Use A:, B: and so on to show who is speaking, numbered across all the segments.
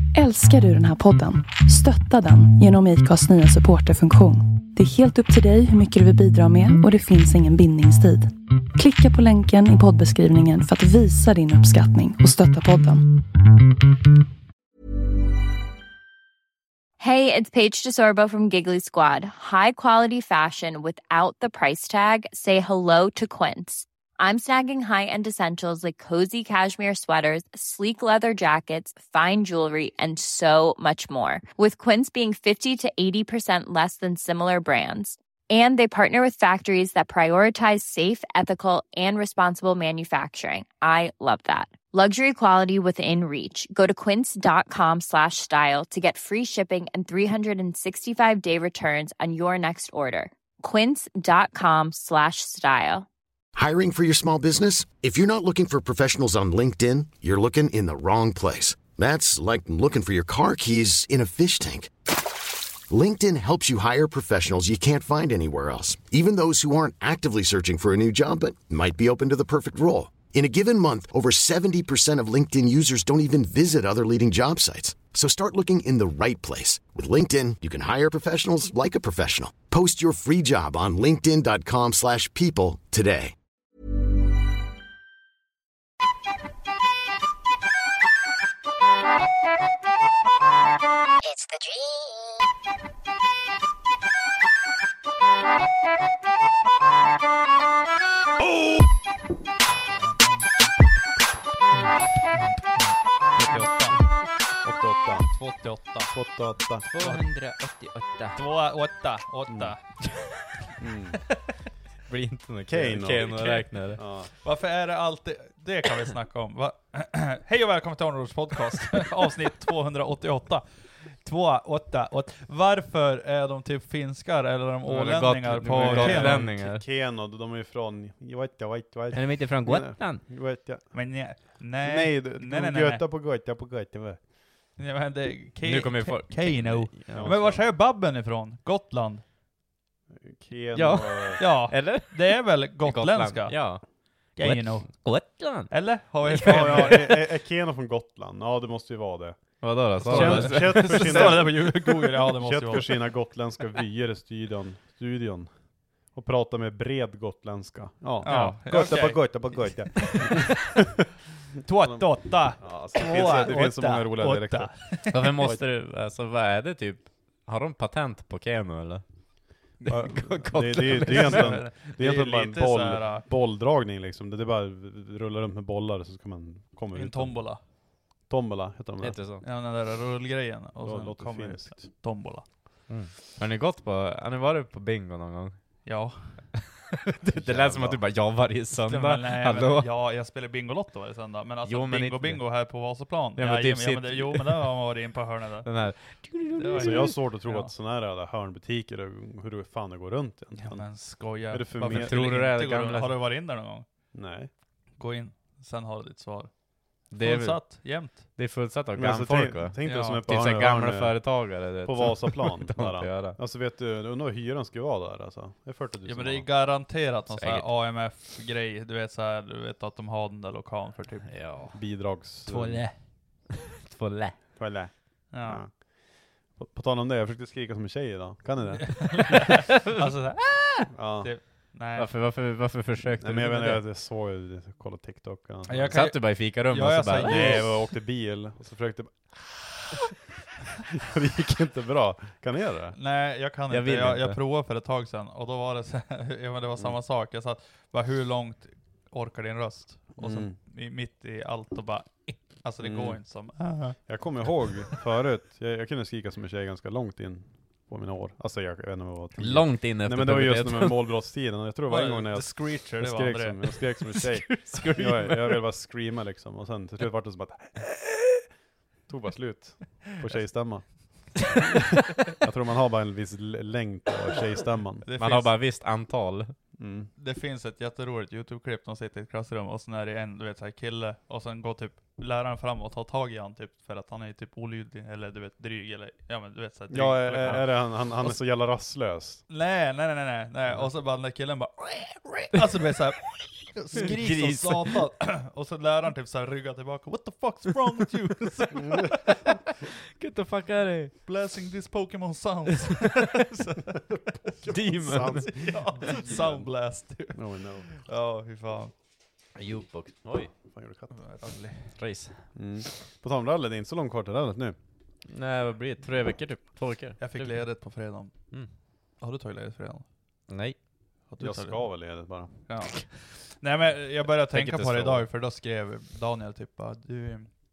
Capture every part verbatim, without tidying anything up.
A: Älskar du den här podden? Stötta den genom I C A:s nya supporterfunktion. Det är helt upp till dig hur mycket du vill bidra med och det finns ingen bindningstid. Klicka på länken i poddbeskrivningen för att visa din uppskattning och stötta podden.
B: Hey, it's Paige DeSorbo from Giggly Squad. High quality fashion without the price tag. Say hello to Quince. I'm snagging high-end essentials like cozy cashmere sweaters, sleek leather jackets, fine jewelry, and so much more. With Quince being fifty to eighty percent less than similar brands. And they partner with factories that prioritize safe, ethical, and responsible manufacturing. I love that. Luxury quality within reach. Go to quince.com slash style to get free shipping and three sixty-five day returns on your next order. Quince.com slash style.
C: Hiring for your small business? If you're not looking for professionals on LinkedIn, you're looking in the wrong place. That's like looking for your car keys in a fish tank. LinkedIn helps you hire professionals you can't find anywhere else, even those who aren't actively searching for a new job but might be open to the perfect role. In a given month, over seventy percent of LinkedIn users don't even visit other leading job sites. So start looking in the right place. With LinkedIn, you can hire professionals like a professional. Post your free job on linkedin.com slash people today.
D: It's the dream.
E: Oh! åttioåtta.
F: åttioåtta.
E: åttioåtta.
F: tvåhundraåttioåtta.
E: tvåhundraåttioåtta. åtta.
F: Mm. Blir inte någon
E: Kano.
F: Kano-räknare.
E: Ja.
G: Varför är det alltid... Det kan vi snacka om. Va? Hej och välkommen till Arnolds podcast. Avsnitt tvåhundraåttioåtta. tvåhundraåttioåtta. Varför är de typ finskar eller de ålänningar på
F: gotlänningar?
E: Keno, de är ju från... Jag vet, jag vet, jag vet.
F: Är de inte från Gotland?
E: Jag vet, jag.
G: Men nej, nej,
E: Nej, de,
G: nej, nej,
E: de
G: nej.
E: göta på Gotland, på Gotland.
G: Ja, men det, Ke-
F: Nu kommer vi få...
G: Kano.
F: Ja.
G: Men var är Babben ifrån? Gotland?
E: Keno.
F: Ja.
G: Ja,
F: Eller?
G: det är väl gotländska?
F: Ja.
G: Kano.
F: Gotland?
G: Eller? Har vi
E: Ja,
G: fel?
E: ja, är, är, är Keno från Gotland? Ja, det måste ju vara det.
F: Vadå då? Så
E: Kött,
F: det?
E: kött för
G: Står det
E: sina,
G: där på Google? Ja, det måste ju
E: kött för
G: vara.
E: sina gotländska vyer i studion. studion. Och prata med bred gotländska. Ja,
G: Ja,
E: Gotta
G: okej.
E: på Gotta på Gotta.
G: tvåhundraåttioåtta.
E: Ja, alltså, det, finns, det finns så många roliga dialekter.
F: Varför måste du... Alltså vad är det typ? Har de patent på Keno eller?
E: Ja, det, det, det, det är egentligen, det är
G: Det är
E: egentligen bara en
G: lite
E: boll,
G: så här,
E: bolldragning liksom. Det, det är bara rulla runt med bollar så ska man komma ut.
G: En tombola.
E: Tombola heter de där.
F: Heter det så?
G: Ja, den där rullgrejen. Och
E: Det
G: sen
E: låter
G: kommer
E: finskt.
G: tombola.
F: Mm. Har ni gått på... Har ni varit på bingo någon gång?
G: Ja.
F: det det lät som att du bara, ja varje söndag.
G: Men, nej,
F: Hallå?
G: men, ja, jag spelar Bingolotto varje söndag. Men alltså
F: Jo, men
G: bingo
F: inte-
G: bingo här på Vasaplan.
F: Ja,
G: Ja,
F: men
G: men,
F: typ
G: ja, men,
F: sitt-
G: det, jo, men det har man varit in på hörnet där.
F: Den här...
G: Det var
E: Så
G: ju-
E: jag har svårt att tro
G: ja.
E: att sådana här jävla hörnbutiker, hur det fan det går runt
G: Ja,
E: egentligen.
G: men skojar.
E: Är det för
G: Varför
E: mer-
G: skulle
F: Tror du det är
G: inte
F: det
G: gå
F: gamla-
G: runt? Har du varit in där någon gång?
E: Nej.
G: Gå in. Sen har du ditt svar.
F: Det är, väl-
G: Fullsatt, jämt.
F: det är fullsatt av
E: Men alltså,
F: gamla folk
E: tänk,
F: va?
E: tänk dig
G: Ja.
E: som är på
F: Typ såhär
E: hörn-
F: gamla
E: hörn-
F: företagare. det-
E: på Vasaplan.
F: De har inte
E: där.
F: göra.
E: Alltså vet du, undrar hur hyran ska vara där alltså. Det är fyrtio tusen.
G: Ja, men det är garanterat någon sån här
F: Säkert.
G: A M F-grej. Du vet så här, du vet att de har den där lokalen för typ...
F: Ja.
E: bidrags...
F: Tvåle. Tvåle.
E: Tvåle.
G: Ja.
E: Ja. På, på tal om det, jag försökte skrika som en tjej idag. Kan ni det?
G: Alltså så här,
E: Ja.
G: det, nej.
F: Varför, varför, varför försökte
E: Nej, men jag
F: du
E: vet
F: med
E: inte,
F: det?
E: jag såg ju, jag kollade TikTok. Ja.
G: Ja, jag kan
F: Satt du bara i fikarummet
G: Ja,
F: och
G: jag
F: så bara...
G: sa-
E: Nej, jag åkte bil och så försökte... Det gick inte bra. Kan ni göra det?
G: Nej, jag kan
F: Jag
G: inte.
F: vill
G: Jag,
F: inte.
G: jag provade för ett tag sedan och då var det så här, ja, men det var samma sak. Jag sa, bara hur långt orkar din röst? Och så
E: Mm.
G: i, mitt i allt och bara, alltså det
E: Mm.
G: går inte som...
E: Jag kommer ihåg förut, jag, jag kunde skrika som en tjej ganska långt in på mina år. Alltså jag, jag vet inte vad jag var tio.
F: Långt in efter
E: Nej men det var just
F: puberteten.
E: med målbrottstiden. Jag tror varje gång när
G: The
E: jag,
G: Screecher,
E: jag,
G: det var
E: skrek
G: André.
E: som, jag skrek som en tjej. jag, jag ville bara screama liksom. Och sen till slut var det som att tog bara slut på tjejstämma. Jag tror man har bara en viss l- längd på tjejstämman.
G: Det
F: Man
G: finns,
F: har bara visst antal.
E: Mm.
G: det finns ett jätteroligt YouTube-klipp. De sitter i ett klassrum och sen är det en, du vet, så här kille. Och sen går typ läraren fram och tar tag i han typ för att han är typ olydig eller du vet dryg eller ja men du vet så här, dryg.
E: Ja, är,
G: eller-
E: är det han, han, han är
G: Och-
E: så jävla rastlös.
G: Nej, nej, nej, nej, nej. Och så bara den där killen bara... Alltså det blir såhär... Skrik som satan. Och så läraren typ såhär ryggar tillbaka. What the fuck's wrong with you?
F: the fuck är det?
G: Blasting this Pokémon sounds.
F: Demon.
E: Sounds.
G: Ja, sound blast.
E: No, no.
G: Ja, fy fan.
F: Jukebox. Oj.
E: Fan, gjorde katt.
F: Race.
E: Mm. På tal om rallet, det är inte så långt kvar till rallet nu.
F: Nej, vad blir det? Tre veckor typ? Två veckor?
G: Jag fick
F: Typ.
G: ledigt på fredagen.
F: Mm.
G: Har du tagit ledigt fredagen?
F: Nej.
G: Har du
E: Jag
G: tagit
E: ska väl ledigt bara.
G: Ja. Nej men jag började
F: Tänk
G: tänka
F: inte
G: på det
F: så.
G: idag, för då skrev Daniel typ bara, du,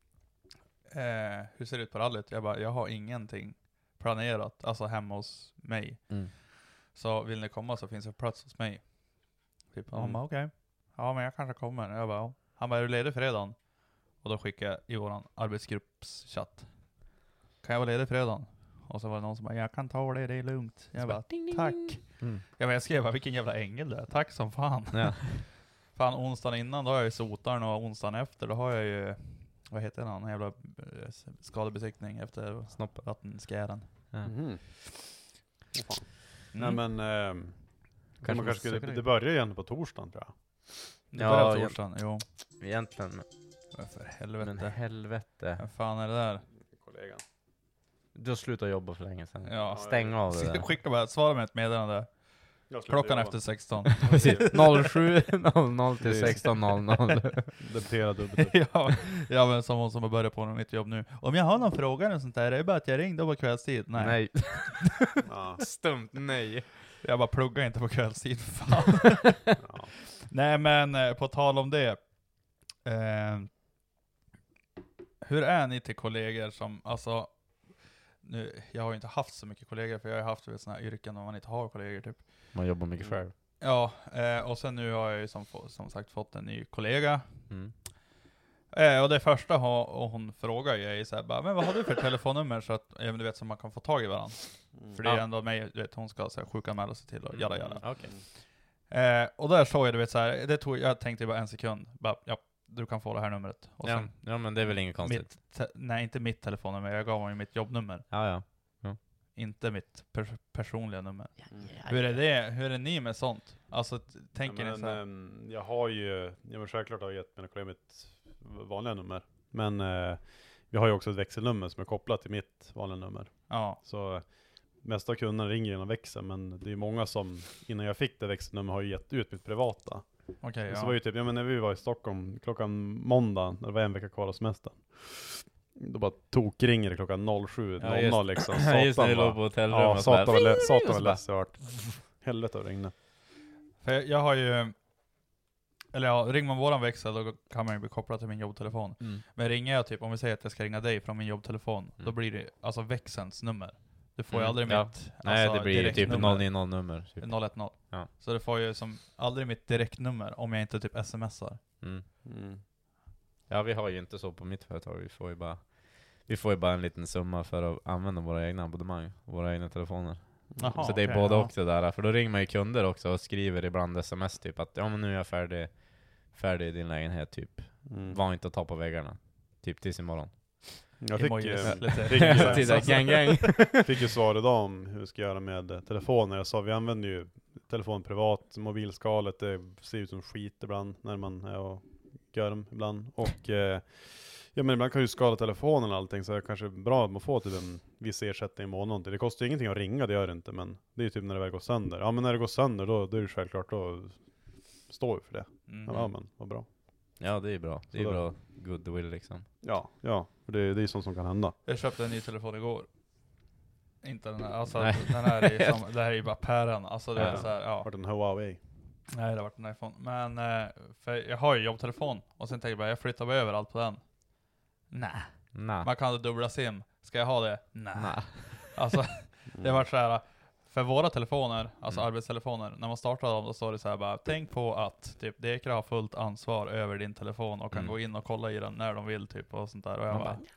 G: eh, hur ser det ut på rallyt? Jag bara, jag har ingenting planerat, alltså hemma hos mig.
F: Mm.
G: Så vill ni komma så finns det plats hos mig. Typ,
E: Mm.
G: han bara okej. Ja men jag kanske kommer. Jag bara, ja. Han bara, är du ledig fredagen? Och då skickade jag i våran arbetsgruppschatt. Kan jag vara ledig fredagen? Och så var det någon som bara, jag kan ta det, det är lugnt. Jag bara, tack.
F: Mm.
G: Ja, men jag skrev bara, vilken jävla ängel det är. Tack som fan.
F: Ja.
G: Fan, onsdagen innan då har jag ju sotaren och onsdagen efter då har jag ju, vad heter den, en jävla eh, skadebesiktning efter
F: Snoppen.
G: vattenskären.
F: Ja.
E: Mhm. Åh, fan.
G: Mm.
E: Nej men, ehm,
F: Kanske
E: man kanske
F: måste
E: skulle,
F: söka
E: det
F: dig.
E: börjar ju ändå på torsdagen tror jag.
G: Det
F: Ja,
G: börjar på
F: jag-
G: torsdagen, jo.
F: Egentligen.
G: Men för
F: Men
G: helvete.
F: helvete.
G: Vad fan är det där?
E: Kollegan.
F: Du har slutat jobba för länge sedan.
G: Ja.
F: Stäng av det där.
G: Skicka bara, svara med ett meddelande.
E: Jag slutar
G: Klockan
E: jobba.
G: efter sexton.
F: Precis. noll sju noll noll till sexton noll noll.
E: Debitera dubbelt.
G: ja, ja, men som hon som har börjat på mitt jobb nu. Om jag har någon fråga eller sånt där, är det bara att jag ringde på kvällstid? Nej.
F: Nej.
E: Ja.
F: Stumt nej.
G: Jag bara pluggar inte på kvällstid, fan.
E: Ja.
G: Nej men eh, på tal om det. Eh, hur är ni till kollegor som, alltså, nu, jag har ju inte haft så mycket kollegor, för jag har ju haft sådana här yrken där man inte har kollegor typ.
F: Man jobbar mycket själv.
G: Ja, eh, och sen nu har jag ju som, få- som sagt fått en ny kollega.
F: Mm.
G: Eh, och det första har, och hon frågar ju är ju så här, bara, men vad har du för telefonnummer så att, ja, men du vet, så man kan få tag i varandra. För det är
F: Ja.
G: ändå mig, du vet, hon ska så här, sjukanmäla sig till och jada jada.
F: Okej.
G: Eh, och där såg jag, du vet så här, det tog, jag tänkte bara en sekund, bara, ja, du kan få det här numret. Och
F: Ja.
G: sen,
F: ja, men det är väl inget konstigt.
G: mitt, te- nej, inte mitt telefonnummer, jag gav honom ju mitt jobbnummer.
F: Ja, ja.
G: Inte mitt per- personliga nummer.
E: Mm.
G: Hur är det, hur är ni med sånt? Alltså, t- tänker
E: Ja,
G: ni
E: men,
G: så här?
E: ehm, jag har ju, jag vill självklart ha gett mina kollegor mitt vanliga nummer. Men eh, vi har ju också ett växelnummer som är kopplat till mitt vanliga nummer.
G: Ja,
E: Så mesta av kunderna ringer genom växeln, men det är många som innan jag fick det växelnummer har ju gett ut mitt privata.
G: okej,
E: Så
G: ja.
E: var ju typ, ja men när vi var i Stockholm klockan måndag, när det var en vecka kvar av semestern. Då bara tokringer det klockan noll sju
F: Ja,
E: noll
F: just-
E: noll liksom.
F: Ja, just när vi
E: bara-
F: låg på hotellrummet.
E: Ja,
F: och så bara-
E: satan vad lä- satan
F: och så
E: vad
F: bara-
E: ledsen jag vart. Helvete vad det regnade.
G: För jag, jag har ju, eller ja, ringer man våran växel då kan man ju bli kopplad till min jobbtelefon.
F: Mm.
G: Men ringer jag typ, om vi säger att jag ska ringa dig från min jobbtelefon, då
F: Mm.
G: blir det alltså växelns nummer. Du får ju
F: Mm,
G: aldrig
F: ja.
G: mitt
F: Nej,
G: alltså,
F: det blir ju typ
G: direktnummer.
F: noll nio noll nummer. Typ.
G: noll ett noll.
F: Ja.
G: Så du får ju som aldrig mitt direktnummer om jag inte typ smsar.
F: Mm.
E: Mm.
F: Ja, vi har ju inte så på mitt företag. Vi får ju bara Vi får ju bara en liten summa för att använda våra egna abonnemang, våra egna telefoner.
G: Jaha,
F: så det är
G: okej,
F: både
G: ja.
F: och det där. För då ringer man ju kunder också och skriver ibland sms typ att ja men nu är jag färdig Färdig i din lägenhet typ.
E: Mm.
F: Var inte att ta på väggarna. Typ tills imorgon.
E: Jag fick,
G: Emojis,
E: eh,
G: lite-
E: fick, eh,
F: Titta, gang gang.
E: fick ju svar idag om hur vi ska göra med eh, telefoner. Jag sa vi använder ju telefon privat, mobilskalet, det ser ut som skit ibland när man är och gör dem ibland. Och eh, ja men ibland kan ju skala telefonen och allting, så det är kanske bra att man får typ en viss ersättning i månaden. Det kostar ju ingenting att ringa, det gör det inte, men det är ju typ när det väl går sönder. Ja men när det går sönder då, då är det självklart, då står vi för det.
G: Mm.
E: Ja men, vad bra.
F: Ja, det är bra. Det är
E: Så då-
F: bra goodwill liksom.
E: Ja, ja, för det, det är ju sånt som kan hända.
G: Jag köpte en ny telefon igår. Inte den här, alltså
F: Nej.
G: den här är som, det här är ju bara pären. Alltså det är
F: Ja.
G: så här, ja.
E: Vart en Huawei.
G: Nej, det har varit en iPhone. Men, eh, för jag har ju jobbtelefon. Och sen tänker jag bara, jag flyttar bara över allt på den. Nej.
F: Nah.
G: Man kan ha dubbla sim. Ska jag ha det? Nej.
F: Nah.
G: Alltså, det har varit så här. För våra telefoner, alltså
F: Mm.
G: arbetstelefoner, när man startar dem då står det så här bara, tänk på att typ Dekra har fullt ansvar över din telefon och kan
F: Mm.
G: gå in och kolla i den när de vill typ och sånt där. Och jag
F: Man
G: bara,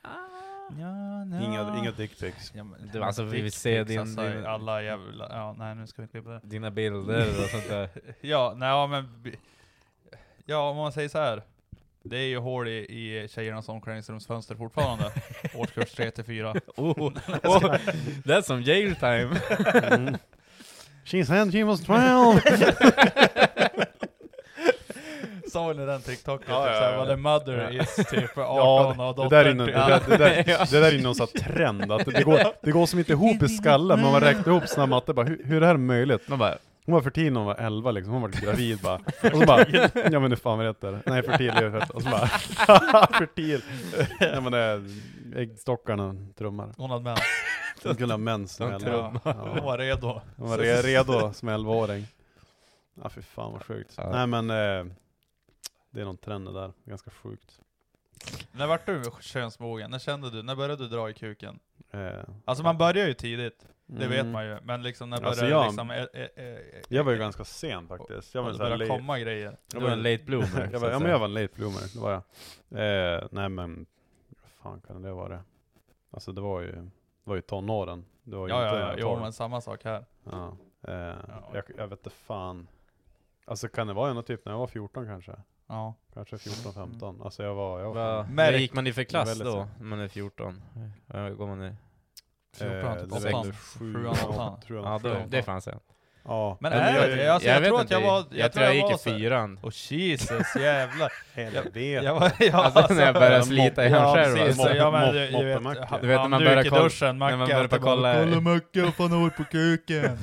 G: ja, nej.
E: Inga, inga dickpics.
G: Ja, men,
F: Du, alltså, vi vill
G: dickpics,
F: se din-
G: alltså,
F: din-
G: alla jävla, ja nej nu ska vi klippa det.
F: Dina bilder och sånt där.
G: Ja, nej ja, men bi- ja, om man säger så här. Det är ju hål i, i tjejernas omklädningsrumsfönster fortfarande. Årskurs tre till fyra.
F: Oh, oh, that's some jail time.
E: Mm. She said she was twelve.
G: Så sa ni den TikToken?
E: Ja,
G: typ
E: ja,
G: såhär,
E: ja.
G: vad the mother
E: Ja.
G: is typ arton
E: Ja,
G: och
E: det,
G: dottern
E: det, där är någon,
G: typ.
E: det, där, det, där, det där är någon sån här trend, att det går, det går som inte ihop i skallen, men man räknar ihop såna matte, bara, hur, hur är det här möjligt? Man bara, hon var för tidig när hon var elva liksom, hon var gravid bara. Och så bara, ja men nu fan vad rätt är det? Nej, för tidig. Och så bara, för tidig. Ja men det är äggstockarna trummar.
G: Hon hade mens.
E: Hon kunde ha mens som elva.
G: Ja. Hon var redo.
E: Hon var re- redo som elvaåring. Ja fy fan vad sjukt.
F: Ja.
E: Nej men, eh, det är någon trend där, ganska sjukt.
G: När vart du könsmogen? När kände du? När började du dra i kuken?
E: Eh,
G: Alltså man börjar ju tidigt. Det
E: mm.
G: vet man ju. Men liksom när börjar
E: Alltså, jag-
G: liksom... Ä, ä, ä,
E: Jag var ju ganska sen faktiskt. Jag var
G: det
E: så här
G: börjar
E: late.
G: komma grejer.
F: Du var en late bloomer.
E: jag var, ja men jag var en late bloomer, det var jag. Eh, nej men, vad fan kan det vara? Alltså det var ju, det var ju tonåren. Det var ju
G: Ja,
E: inte
G: ja, ja. Jo,
E: tolv.
G: men samma sak här.
E: Ja. Eh,
G: Ja.
E: jag, jag vet inte fan. Alltså kan det vara ändå typ när jag var fjorton kanske?
G: Ja.
E: Kanske fjorton femton. Alltså jag var, jag var
F: Va,
E: fan-
F: vad gick man i för klass
E: Väldigt
F: då?
E: så.
F: När man är fjorton? Ja, går man i?
G: fjorton,
E: det
G: åttan,
E: väl sju,
G: sjuan, åttan.
E: tror jag.
F: Ja, då, det är fan sen.
E: Ja.
G: Men
E: men
G: är
E: jag,
G: det det? Alltså, jag
F: vet
G: tror att
F: inte,
G: jag var-
F: jag,
G: jag
F: tror jag,
G: tror jag
F: gick
G: var
F: i
G: så här-
F: fyran.
G: Och Jesus, jävlar.
E: helvete.
G: Jag var, ja,
F: Alltså, när jag började
E: alltså,
F: slita i
E: ja,
F: han själv.
G: precis.
F: Alltså.
G: Ja, men
E: Mopp-
G: du, du vet,
E: moppemacka.
G: han-
F: Du vet när
G: han
F: man
G: duk
F: börjar
G: i
F: kolla-
G: duschen,
F: när man
G: Macke,
F: börjar
G: alltid
F: kolla-
G: bara, kolla Macke, vad fan har du på kuken?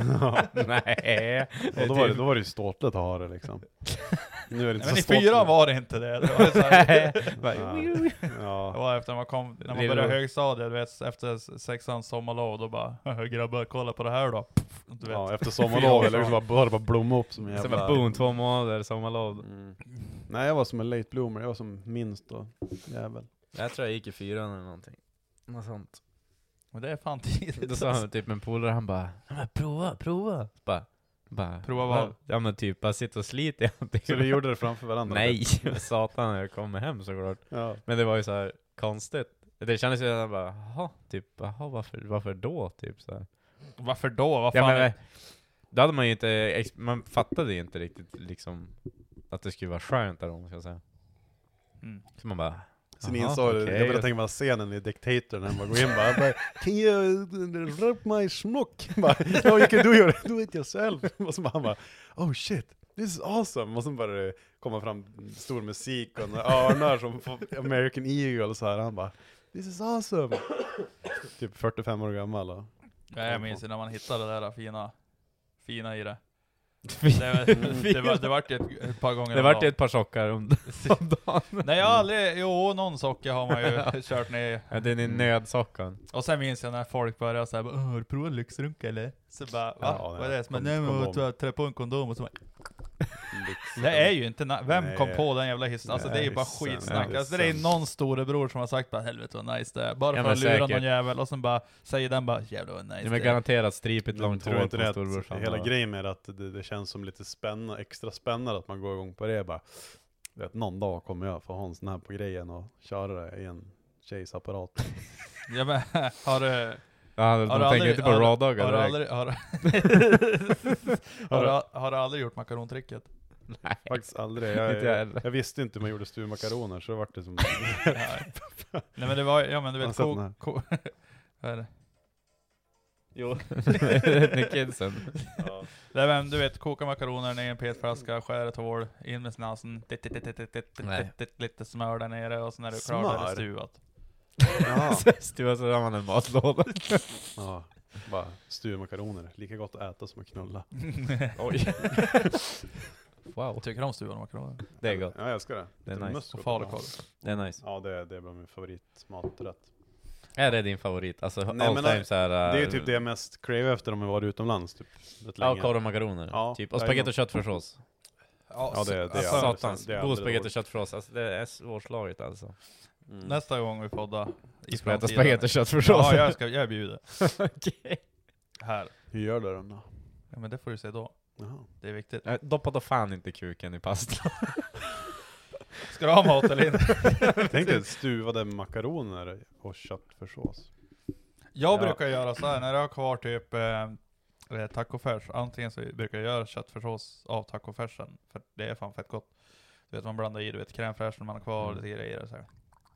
F: Nej.
E: Och då var det, då var det ju ståtligt att ha det liksom. Nu är det inte
G: Men i
E: så ståtligt.
G: fyran var det inte det. Det var, så här, det
E: Ja.
G: var efter man kom, när man
F: Lilla-
G: började högstadiet, du vet, efter sexan sommarlov, då bara, grabbar, kolla på det här då. Du vet.
E: Ja, efter sommarlov eller så bara, bara, bara blomma upp som en
F: Som
E: jävla...
F: en boom, två månader, sommarlov.
E: Mm. Nej, jag var som en late bloomer, jag var som minst då, jävel.
F: Jag tror jag gick i fyran eller någonting. Något sånt.
G: Men det är fan tidigt.
F: Då sa han typ en polare, han bara, ja, men prova, prova. Bara, bara,
G: Prova vad?
F: Ja men typ, bara sitta och slita i någonting.
E: Så vi gjorde det framför varandra?
F: Nej, satan när jag kommer hem såklart.
E: Ja.
F: Men det var ju så här konstigt. Det kändes ju att jag bara, jaha, typ, jaha, varför, varför då? Typ så här.
G: Varför då? Vad
F: Ja,
G: fan?
F: men,
G: är-
F: då hade man ju inte, ex- man fattade ju inte riktigt liksom att det skulle vara skönt där om, ska jag säga.
G: Mm.
F: Så man bara,
E: Sen
F: jaha,
E: insåg
F: okej.
E: jag började tänka på scenen i Dictator när han bara går in bara, bara can you rub my smock? Bara, no you can do, your, do it yourself. Och så bara han bara, oh shit, this is awesome. Och sen bara det komma fram stor musik och örnar som American Eagle och så här. Han bara, this is awesome. Typ fyrtiofem år gammal. Och,
G: Ja, jag minns ju när man hittade det där fina, fina i det. Det, det, det, var, det vart ju ett, ett par gånger
F: det
G: om
F: vart ju
G: dagen.
F: ett par sockar om om dagen.
G: Nej, jag har aldrig, jo, någon socka har man ju kört ner.
F: Ja, det är din nödsockan.
G: Och sen minns jag när folk började säga, har du provat lyxrunka eller? Så bara, va?
E: Ja,
G: Vad är det? Så bara,
E: kon-
G: nej men
E: kondom.
G: jag trä på en kondom och så bara, det är ju inte, na- vem
E: Nej.
G: kom på den jävla historien? Alltså det är ju bara
E: Nej,
G: skitsnack.
E: sen-
G: Alltså det är
E: sen-
G: någon storebror som har sagt bara, helvete vad nice det är. Bara
F: Ja,
G: för
F: men
G: att lura
F: säkert.
G: någon jävel. Och sen bara, säger den bara, jävlar vad nice
F: Det
G: det
F: är
G: är.
F: garanterat stripigt
E: Men
F: långt
E: tror
F: hår
E: inte
F: på
E: det
F: storbrorsan.
E: att hela
F: och-
E: grejen med att det, det känns som lite spännande, extra spännande att man går igång på det bara, vet, någon dag kommer jag få ha en sån här på grejen och köra det i en tjejs apparat.
G: Ja, men, har du...
F: Ja,
G: Har
F: de
G: du
F: tänker
G: aldrig-
F: inte på
G: har du-
F: rådagar
G: Har du
F: direkt.
G: aldrig, har, du- har, du, har du aldrig gjort makarontricket?
F: Nej.
E: Faktiskt aldrig.
F: Inte jag
E: Jag,
F: heller.
E: jag, jag visste inte hur man gjorde stuvmakaroner så det var det som...
G: Nej. Nej men det var, ja men du
E: Har
G: vet,
E: du sett
G: ko,
E: den här?
G: ko, vad är det?
F: Jo, med kidsen.
E: Ja.
G: Det är vem, du vet, koka makaroner ner i en petflaska, skära ett hål, in med snasen, dit, dit, dit, dit, dit, dit,
F: Nej.
G: dit, lite smör där nere och sen är det klart, då är det
E: Smör?
G: stuvat.
E: Jaha.
F: Stuva så har man en matlåda.
E: Ja, bara stuvmakaroner. Lika gott att äta som att knulla.
F: Oj. Wow,
G: Tycker du om stuvade makaroner?
F: det är gott.
E: Ja, jag älskar det.
F: Det är
E: Lite
F: nice.
E: muskot
G: Och falukorv.
F: Det är nice.
E: Ja, det är, det är bara min favoritmaträtt.
F: Är det din favorit? Alltså
E: Nej,
F: all
E: men
F: time
E: det-
F: så här.
E: Det är ju typ det jag mest crave efter om jag var utomlands. Typ, rätt
F: Ja,
E: länge.
F: korv och makaroner.
E: Ja,
F: typ. Och
E: jag är
F: spagetti
E: nog-
F: och köttfärssås.
E: Ja, det, det är
G: alltså,
E: aldrig-
F: Satans.
E: det är
F: God
E: aldrig
F: spagetti och
E: dåligt.
F: köttfärssås. Alltså det är svårslaget alltså.
E: Mm.
G: Nästa gång vi poddar i
F: Ska jag äta
G: framtiden.
F: spagetti och köttfärssås?
G: Ja, jag ska, jag bjuder.
F: Okej.
G: Här.
E: Hur gör du den då?
G: Ja men det får du se då.
E: Jaha.
G: Det är viktigt.
F: Jag doppar då fan inte kuken i pasta.
G: Ska du ha mat eller inte?
E: Tänk dig stuvade makaroner och köttfärssås.
G: Jag
E: Ja.
G: brukar göra så här när jag har kvar typ eh, tacofärs. Antingen så brukar jag göra köttfärssås av tacofärsen. För det är fan fett gott. Du vet, man blandar i, du vet, crème fraîche när man har kvar
E: Mm.
G: lite grejer och så här.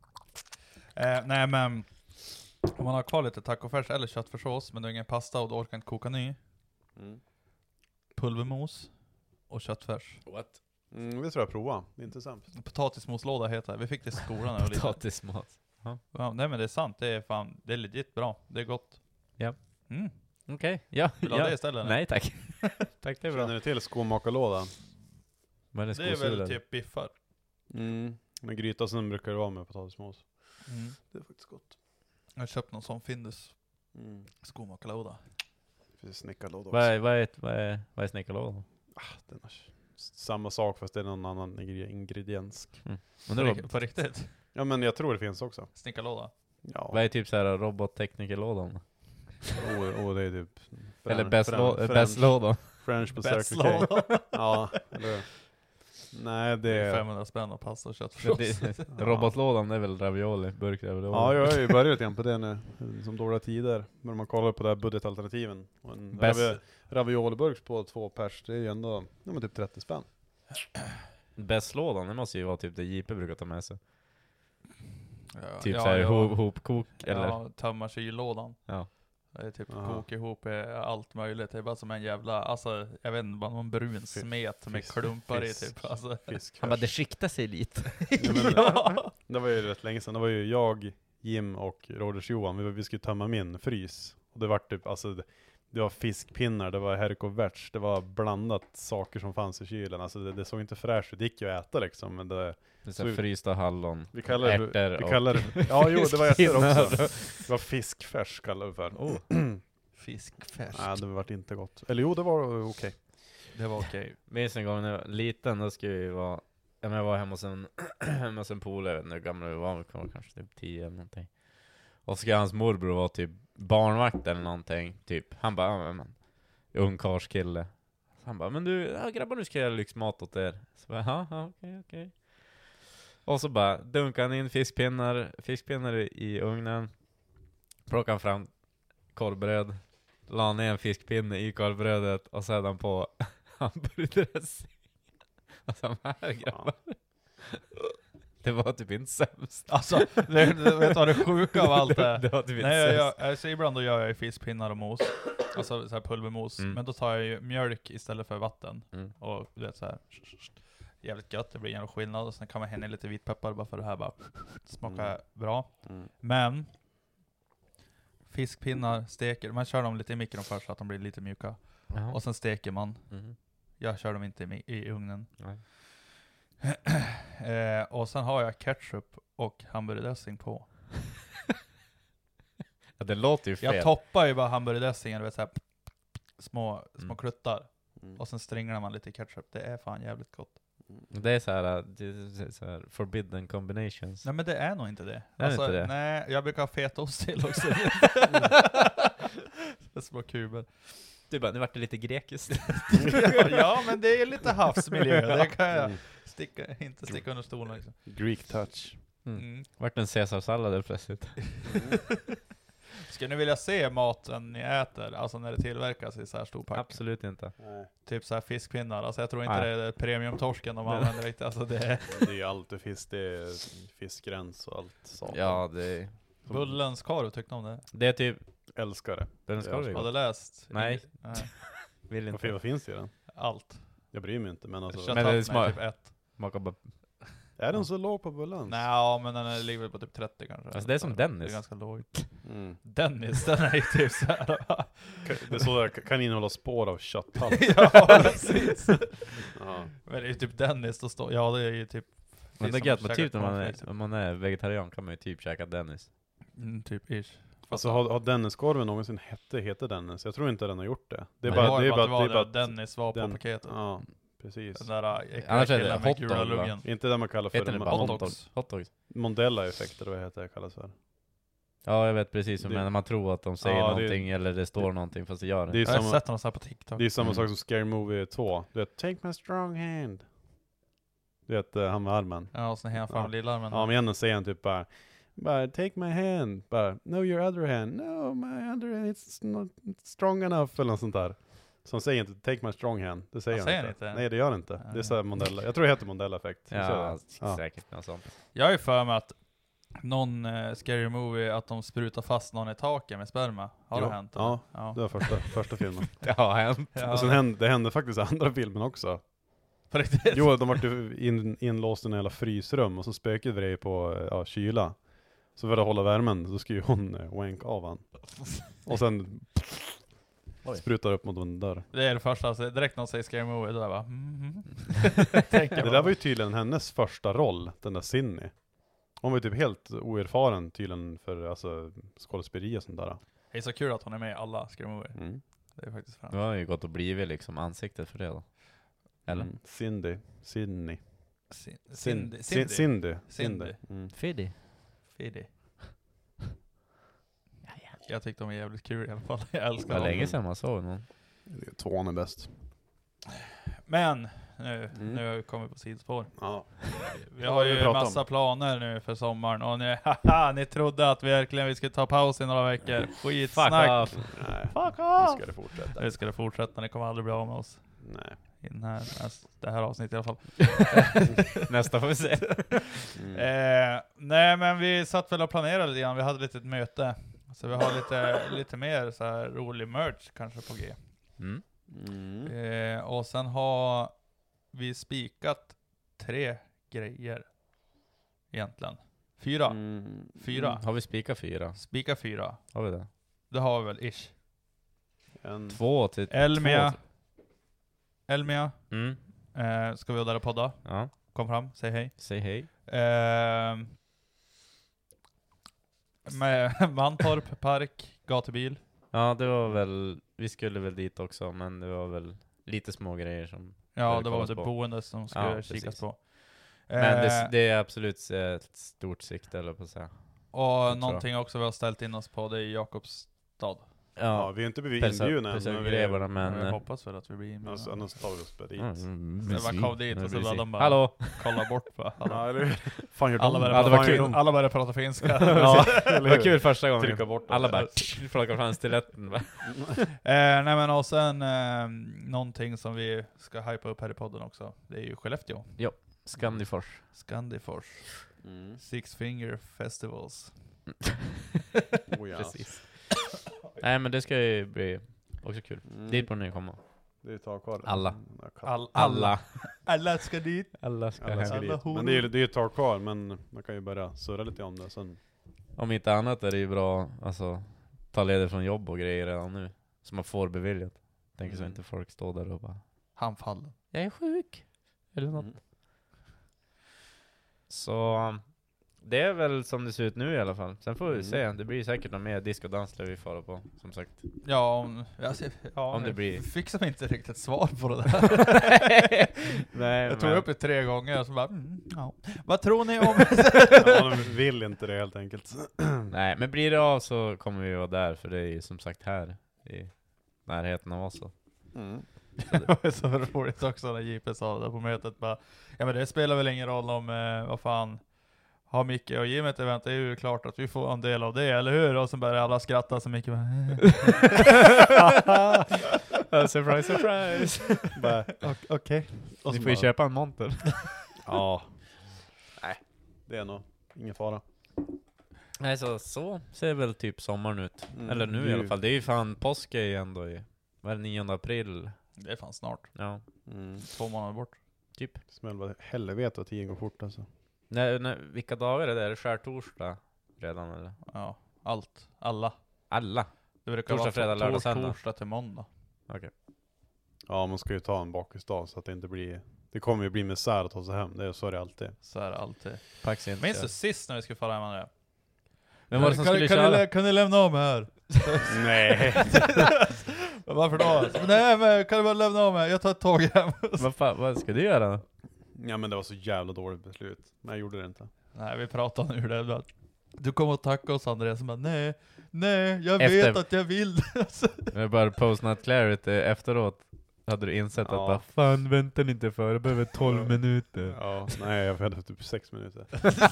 G: Eh, nej men, om man har kvar lite tacofärs eller köttfärssås, men du har ingen pasta och du orkar inte koka ny.
E: Mm.
G: Pulvermos och köttfärs.
F: What?
E: Mm, det tror jag prova. Det är inte sämst.
G: Potatismoslåda heter det. Vi fick det i skolan när jag var liten.
F: Potatismat.
G: Ja, nej men det är sant. Det är fan, det är legit bra. Det är gott.
F: Ja.
G: Mm.
F: Okej, okay. ja.
G: Vill du ha
F: ja.
G: det istället?
F: Nej, tack. Tack, det är bra.
E: Känner du till skomakarlådan?
F: Men
G: Det är väl typ biffar.
E: Mm. Men gryta sen brukar det vara med potatismos.
G: Mm.
E: Det är faktiskt gott.
G: Jag har köpt någon sån Findus
E: Mm.
G: skomakarlåda.
E: Det finns snickarlåda också.
F: Vad är, vad är, vad är, vad är snickarlådan?
E: Ah, den är samma sak fast det är någon annan ingrediens.
F: Mm.
G: Men
F: Men
G: det
F: det
G: var,
F: var,
G: på riktigt?
E: Ja men jag tror det finns också.
G: Snickarlåda?
E: Ja.
F: vad är typ så här robotteknikerlådan?
E: Oh, oh, det är typ
F: Eller
E: French-
F: bästlå-
E: French-
F: bästlådan?
E: French på Circle K. Ja, eller Nej, det
G: Det är
E: är...
G: femhundra spänn och pasta och kött
F: Det-
G: förstås.
F: det- Robotlådan är väl ravioli, burk ravioli.
E: Ja, jag har ju börjat igen på det nu, som dåliga tider. Men man kollar på det här budgetalternativen. Och en
F: Bäst-
E: ravi- ravioliburk på två pers, det är ju ändå ja, men typ trettio spänn.
F: Bästlådan, det måste ju vara typ det J P brukar ta med sig.
G: Ja,
F: Typ
G: ja,
F: såhär
G: ja.
F: ho- hopkok eller...
G: Ja, tömma kyllådan.
F: Ja.
G: Det är typ
E: Aha.
G: koka ihop eh, allt möjligt. Det är bara som en jävla, alltså jag vet inte, bara någon brun smet med
E: fisk-
G: klumpar
E: fisk.
G: i typ. Alltså.
E: Fisk.
F: Han bara, det skiktar sig lite.
E: Ja, men,
G: Ja.
E: Det var ju rätt länge sedan. Det var ju jag, Jim och Roders Johan. Vi, vi skulle tömma min frys. Och det var typ, alltså det, det var fiskpinnar, det var herkovärts, det var blandat saker som fanns i kylen. Alltså det, det såg inte fräscht ut. Det gick ju att äta liksom. Men det,
F: Det är så här
E: Så-
F: frysta hallon,
E: vi kallar det,
F: ärtor
E: vi
F: och...
E: kallar det, ja jo det var ärtor
F: fiskpinnar.
E: också. Det var fiskfärs kallar vi för.
F: Oh.
G: Fiskfärs.
E: Nej, det var inte gott. Eller jo, det var okej.
G: Det var okej.
F: Minns en gång när jag var liten, då skulle vi vara... Ja, men jag var hemma hos en, hemma hos en polare, jag vet inte hur gamla vi var, vi var kanske typ tio eller någonting. Och så ska hans morbror vara typ barnvakt eller någonting, typ. Han bara, ja men, ungkarskille. Så han bara, men du, ja, grabbar nu ska jag göra lyxmat åt er. Så bara, ja, ja, okej, okej. Och så bara dunkade han in fiskpinnar, fiskpinnar i, i ugnen. Plockade han fram korvbröd. La ner en fiskpinne i korvbrödet och så hade han på hamburgardressing. Och så här grabbar. Det var typ inte sämst.
G: Alltså, det, det, vet du vad det sjuka av allt är?
F: Det var typ inte
G: Nej, jag,
F: sämst.
G: jag, alltså, ibland då gör jag ju fiskpinnar och mos. Alltså så här pulvermos.
F: Mm.
G: Men då tar jag ju mjölk istället för vatten.
F: Mm.
G: Och du vet så här. Jävligt gött, det blir ingen skillnad. Och sen kan man hänga lite vitpeppar bara för det här bara smakar
E: Mm.
G: bra.
E: Mm.
G: Men fiskpinnar steker, man kör dem lite i mikron först så att de blir lite mjuka.
F: Jaha.
G: Och sen steker man.
F: Mhm.
G: Jag kör dem inte i, mi- i ugnen.
F: Nej.
G: eh, och sen har jag ketchup och hamburgardressing på.
F: Ja, det låter ju fel.
G: Jag toppar ju bara hamburgardressingen, du vet såhär små, små
F: Mm.
G: kluttar.
E: Mm.
G: Och sen stringlar man lite ketchup. Det är fan jävligt gott.
F: Det är så här, äh, det är så här forbidden combinations.
G: Nej men det är nog inte det.
F: Är det inte det?
G: Nej, jag brukar ha fetaost till också. Små kuber.
F: Du bara, nu vart det lite grekiskt.
G: ja, ja, men det är lite havsmiljö. Det kan jag
E: Mm.
G: sticka, inte sticka under stolen liksom.
E: Greek touch.
F: Mm.
G: Mm.
F: Vart en caesarsallad helt plötsligt.
G: Ska ni vilja se maten ni äter, alltså när det tillverkas i så här stor pack?
F: Absolut inte.
E: Nej.
G: Typ så här fiskpinnar, alltså jag tror inte
F: Nej.
G: det är premiumtorsken de
F: Nej.
G: använder riktigt, alltså det är
E: Det är ju alltid fisk, det är fiskgräns och allt sånt.
F: Ja, det,
G: Bullens korv, tyckte om det?
F: det är typ...
E: Älskar det.
F: Den ska
E: Ja,
F: vi
G: Har du
F: gott.
G: läst?
F: Nej.
G: Nej.
F: Vill
E: Vad,
F: inte.
E: fin- vad finns det i den?
G: Allt.
E: Jag bryr mig inte, men alltså...
G: Kött
F: Men det är
G: med
F: smart.
G: typ ett.
F: Smakar bara...
E: Är den så låg på Bullens?
G: Nej, ja, men den är- ligger väl på typ trettio kanske.
F: Alltså, det är som Dennis.
G: Det är ganska lågt.
E: Mm.
G: Dennis, den är ju typ såhär.
E: Det är så där, kan innehålla spår av kötthalt.
G: ja, precis.
E: Ja.
G: Men det är ju typ Dennis, då står, ja det är ju typ...
F: Men det är
G: som
F: gött, men
G: käkar
F: typ när man
G: cornflakes,
F: är, om man är vegetarian kan man ju typ käka Dennis.
G: Mm, typ ish.
E: Alltså har, har Denniskorven någonsin hette, heter Dennis? Jag tror inte den har gjort det. Det är
F: Nej,
E: bara... Det är bara, det är bara
G: Dennis var på
E: den-
G: paketet.
E: Ja, precis.
G: Den där äckliga
F: Annars är det
G: killen med
F: hotdog,
G: gula
F: va?
G: luggen.
E: Inte det man kallar
F: Heter
E: för
F: det
E: ma-
F: bara
G: hot
F: hot
G: dogs?
F: dogs? Hot dogs?
E: Mandela-effekter, vad heter det kallas för?
F: Ja, jag vet precis.
E: Det-
F: Men när man tror att de säger
E: Ja, det-
F: någonting eller det står
E: det-
F: någonting fast det gör det.
E: Det är
G: Jag har
E: samma,
G: sett dem så här på TikTok.
E: det är samma
F: Mm.
E: sak som Scary Movie två. Du vet, take my strong hand. Du vet, uh, han med armen.
G: Ja, och sen hela fram
E: Ja.
G: lillarmen.
E: Ja, men igen säger han typ bara, bara take my hand. Bara, no your other hand. No, my other hand is not strong enough. Eller något sånt där. Så han säger inte take my strong hand. Det säger
G: Han
E: han
G: säger
E: inte.
G: inte.
E: Nej, det gör han inte. Det är så här Mandela. Jag tror det heter Mandela-effekt.
F: Ja,
E: Ja.
F: säkert något sånt.
G: Jag har ju för mig att någon eh, Scary Movie, att de sprutar fast någon i taket med sperma. Har
E: Jo.
G: det hänt?
E: Ja,
G: ja.
E: det var första, första filmen.
F: Det har hänt.
G: Ja.
E: Och sen hände, det hände faktiskt i andra filmen också.
G: På riktigt?
E: Jo, de var ju in, inlåst i en jävla frysrum och så spöket vred på ja, kyla. Så för att hålla värmen så skulle ju hon eh, wank av han. Och sen sprutar upp mot en dörr.
G: Det är det första, alltså, direkt när hon säger Scary Movie, då är jag bara... Mm,
E: Det där var ju tydligen hennes första roll, den där Cindy. Hon var ju typ helt oerfaren tydligen för alltså, skådespeleri och sånt där.
G: Det är så kul att hon är med i alla Scary Movie.
E: Mm.
G: Det är faktiskt fram.
F: Du har ju gått och blivit liksom ansiktet för det då. Eller?
E: Mm. Cindy. Cindy.
G: Cindy.
E: Cindy.
G: Cindy.
E: Cindy.
G: Cindy.
E: Cindy. Mm.
F: Fiddy.
G: Fiddy. Jag tyckte de var jävligt kul i alla fall. Jag älskar
F: Det var
G: dem.
F: länge sedan man såg någon.
E: Tvåan är bäst.
G: Men, nu,
E: Mm.
G: nu har vi kommit på sidospår.
E: Ja.
G: Vi har ju
E: vi
G: en
E: pratat
G: massa planer nu för sommaren. Och ni, haha, ni trodde att verkligen vi skulle ta paus i några veckor. Skitsnack.
F: Fuck off.
E: Nej,
G: Fuck
E: nu
G: off.
E: ska det fortsätta.
G: Nu ska det fortsätta. Ni kommer aldrig bli av med oss.
E: Nej.
G: I den här, det här avsnittet i alla fall.
F: Nästa får vi se.
E: Mm.
G: Eh, nej men vi satt väl och planerade lite grann. Vi hade ett litet möte. Så vi har lite, lite mer så här rolig merch kanske på G.
F: Mm.
E: Mm.
G: Eh, och sen har vi spikat tre grejer. Egentligen. Fyra.
E: Mm.
G: Fyra.
F: Har vi spikat fyra?
G: Spika fyra.
F: Har vi det?
G: Det har vi väl ish.
E: En.
F: Två till...
G: Elmia.
F: två till-
G: Elmia.
F: Mm.
G: Eh, ska vi vara där och podda?
F: Ja.
G: Kom fram, säg hej.
F: Säg hej.
G: Eh, med Mantorp Park, gatubil.
F: Ja, det var väl... Vi skulle väl dit också, men det var väl lite små grejer som...
G: Ja,
F: Ska
G: det
F: vi
G: var
F: kollas
G: det
F: på?
G: boendet som skulle
F: Ja,
G: kikas
F: precis.
G: på.
F: Men
G: Eh,
F: det, det är absolut ett stort sikte, eller på att säga.
G: och
F: jag.
G: någonting också vi har ställt in oss på, det är Jakobstad.
E: Ja,
F: Ja,
E: vi är inte blivit
F: Pressa-
E: inbjudna än.
F: pressa
E: men vi-
F: grejerna, men...
G: jag
F: eh,
G: hoppas väl att vi blir inbjudna.
E: Annars, annars tar vi oss bara dit.
F: mm,
G: Jag bara kom dit och så
F: precis.
G: bara de bara-
F: Hallå!
G: Kolla bort på alla.
E: Ja, eller hur? Fan gör de?
G: Alla börjar,
F: Ja, det var
G: prata,
F: kul.
G: alla börjar prata finska.
F: Ja, det var kul första gången.
E: Trycka bort dem.
F: Alla bara plockar fram stiletten.
G: eh, nej men och sen eh, någonting som vi ska hypa upp här i podden också. Det är ju Skellefteå.
F: Skandifors.
G: Skandifors.
E: Mm.
G: Six Finger Festivals.
E: Oh, ja.
F: Precis. Nej, men det ska ju bli också kul.
E: Mm.
F: Dit borde ni komma.
E: Det är ett tag kvar.
F: Alla.
G: All,
F: Alla.
G: alla ska dit.
F: Alla ska
E: Alla ska
F: hem.
G: Alla
E: dit.
G: horor.
E: Men det är ju det är ett tag kvar, men man kan ju börja surra lite om det sen.
F: Om inte annat är det ju bra, alltså, ta ledigt från jobb och grejer redan nu. Så man får beviljat. Tänker så
E: Mm.
F: inte folk står där och bara,
G: Handfallen.
F: jag är sjuk. Eller något.
E: Mm.
F: Så det är väl som det ser ut nu i alla fall. Sen får vi
E: Mm.
F: se. Det blir säkert någon mer disco dans där vi får på, som sagt.
G: Ja, om, alltså, ja,
F: Om det blir-
G: fick som inte riktigt svar på det där.
F: Nej,
G: Jag tog
F: men-
G: upp det tre gånger och så bara, mm, ja. Vad tror ni om...
E: Ja, de vill inte det helt enkelt.
F: Nej, men blir det av så kommer vi vara där, för det är ju som sagt här i närheten av oss. Så.
E: Mm.
G: Det var så roligt också när J P sa det på mötet. Bara, ja men det spelar väl ingen roll om, eh, vad fan, har Micke och Jim ett event, det är ju klart att vi får en del av det, eller hur? Och så börjar alla skratta så mycket. Bara,
F: Surprise, surprise!
E: Bara, Okej. Och
F: Ni
E: så
F: får ju
E: bara-
F: köpa en monter.
E: Ja. Nej, det är nog ingen fara.
F: Nej, så, så ser väl typ sommaren ut.
E: Mm,
F: Eller nu
E: det är
F: i alla
E: ju-
F: fall. Det är ju fan påsk är ju ändå i, vad är det, nionde april?
G: det är fan snart.
F: Ja,
E: Mm.
G: Två månader bort.
F: typ.
E: Smäll vad helvete vad tiden går fort alltså.
F: Nej, nej, vilka dagar är det? Är det skärtorsdag redan eller?
G: Ja, allt. Alla.
F: Alla?
G: Det brukar
F: Torsdag,
G: vara
F: fredag,
G: från
F: lördag,
G: tors-
F: söndag.
G: torsdag till måndag.
F: Okej.
E: Ja, man ska ju ta en bakisdag så att det inte blir... Det kommer ju bli misär att ta sig hem. Det är så är det alltid.
G: Så är det allid.
F: Pax inte.
G: Minns du sist när vi skulle fara hem med det?
F: Vem var det som
G: kan,
F: skulle
G: kan,
F: köra?
G: Ni, kan ni lämna av mig här?
E: Nej.
G: Varför då? Nej men kan du bara lämna av mig? Jag tar ett tåg hem.
F: Vad fan, vad ska du göra då?
E: Ja, men det var så jävla dåligt beslut. Men jag gjorde det inte.
G: Nej, vi pratade nu det. Bara, du kommer att tacka oss Andreas. Bara, nej, nej, jag
F: Efter-
G: vet att jag vill.
F: När jag bara post not clarity efteråt hade du insett
E: Ja.
F: att bara, fan vänta inte för, jag behöver tolv minuter.
E: Ja, nej, jag hade typ sex minuter.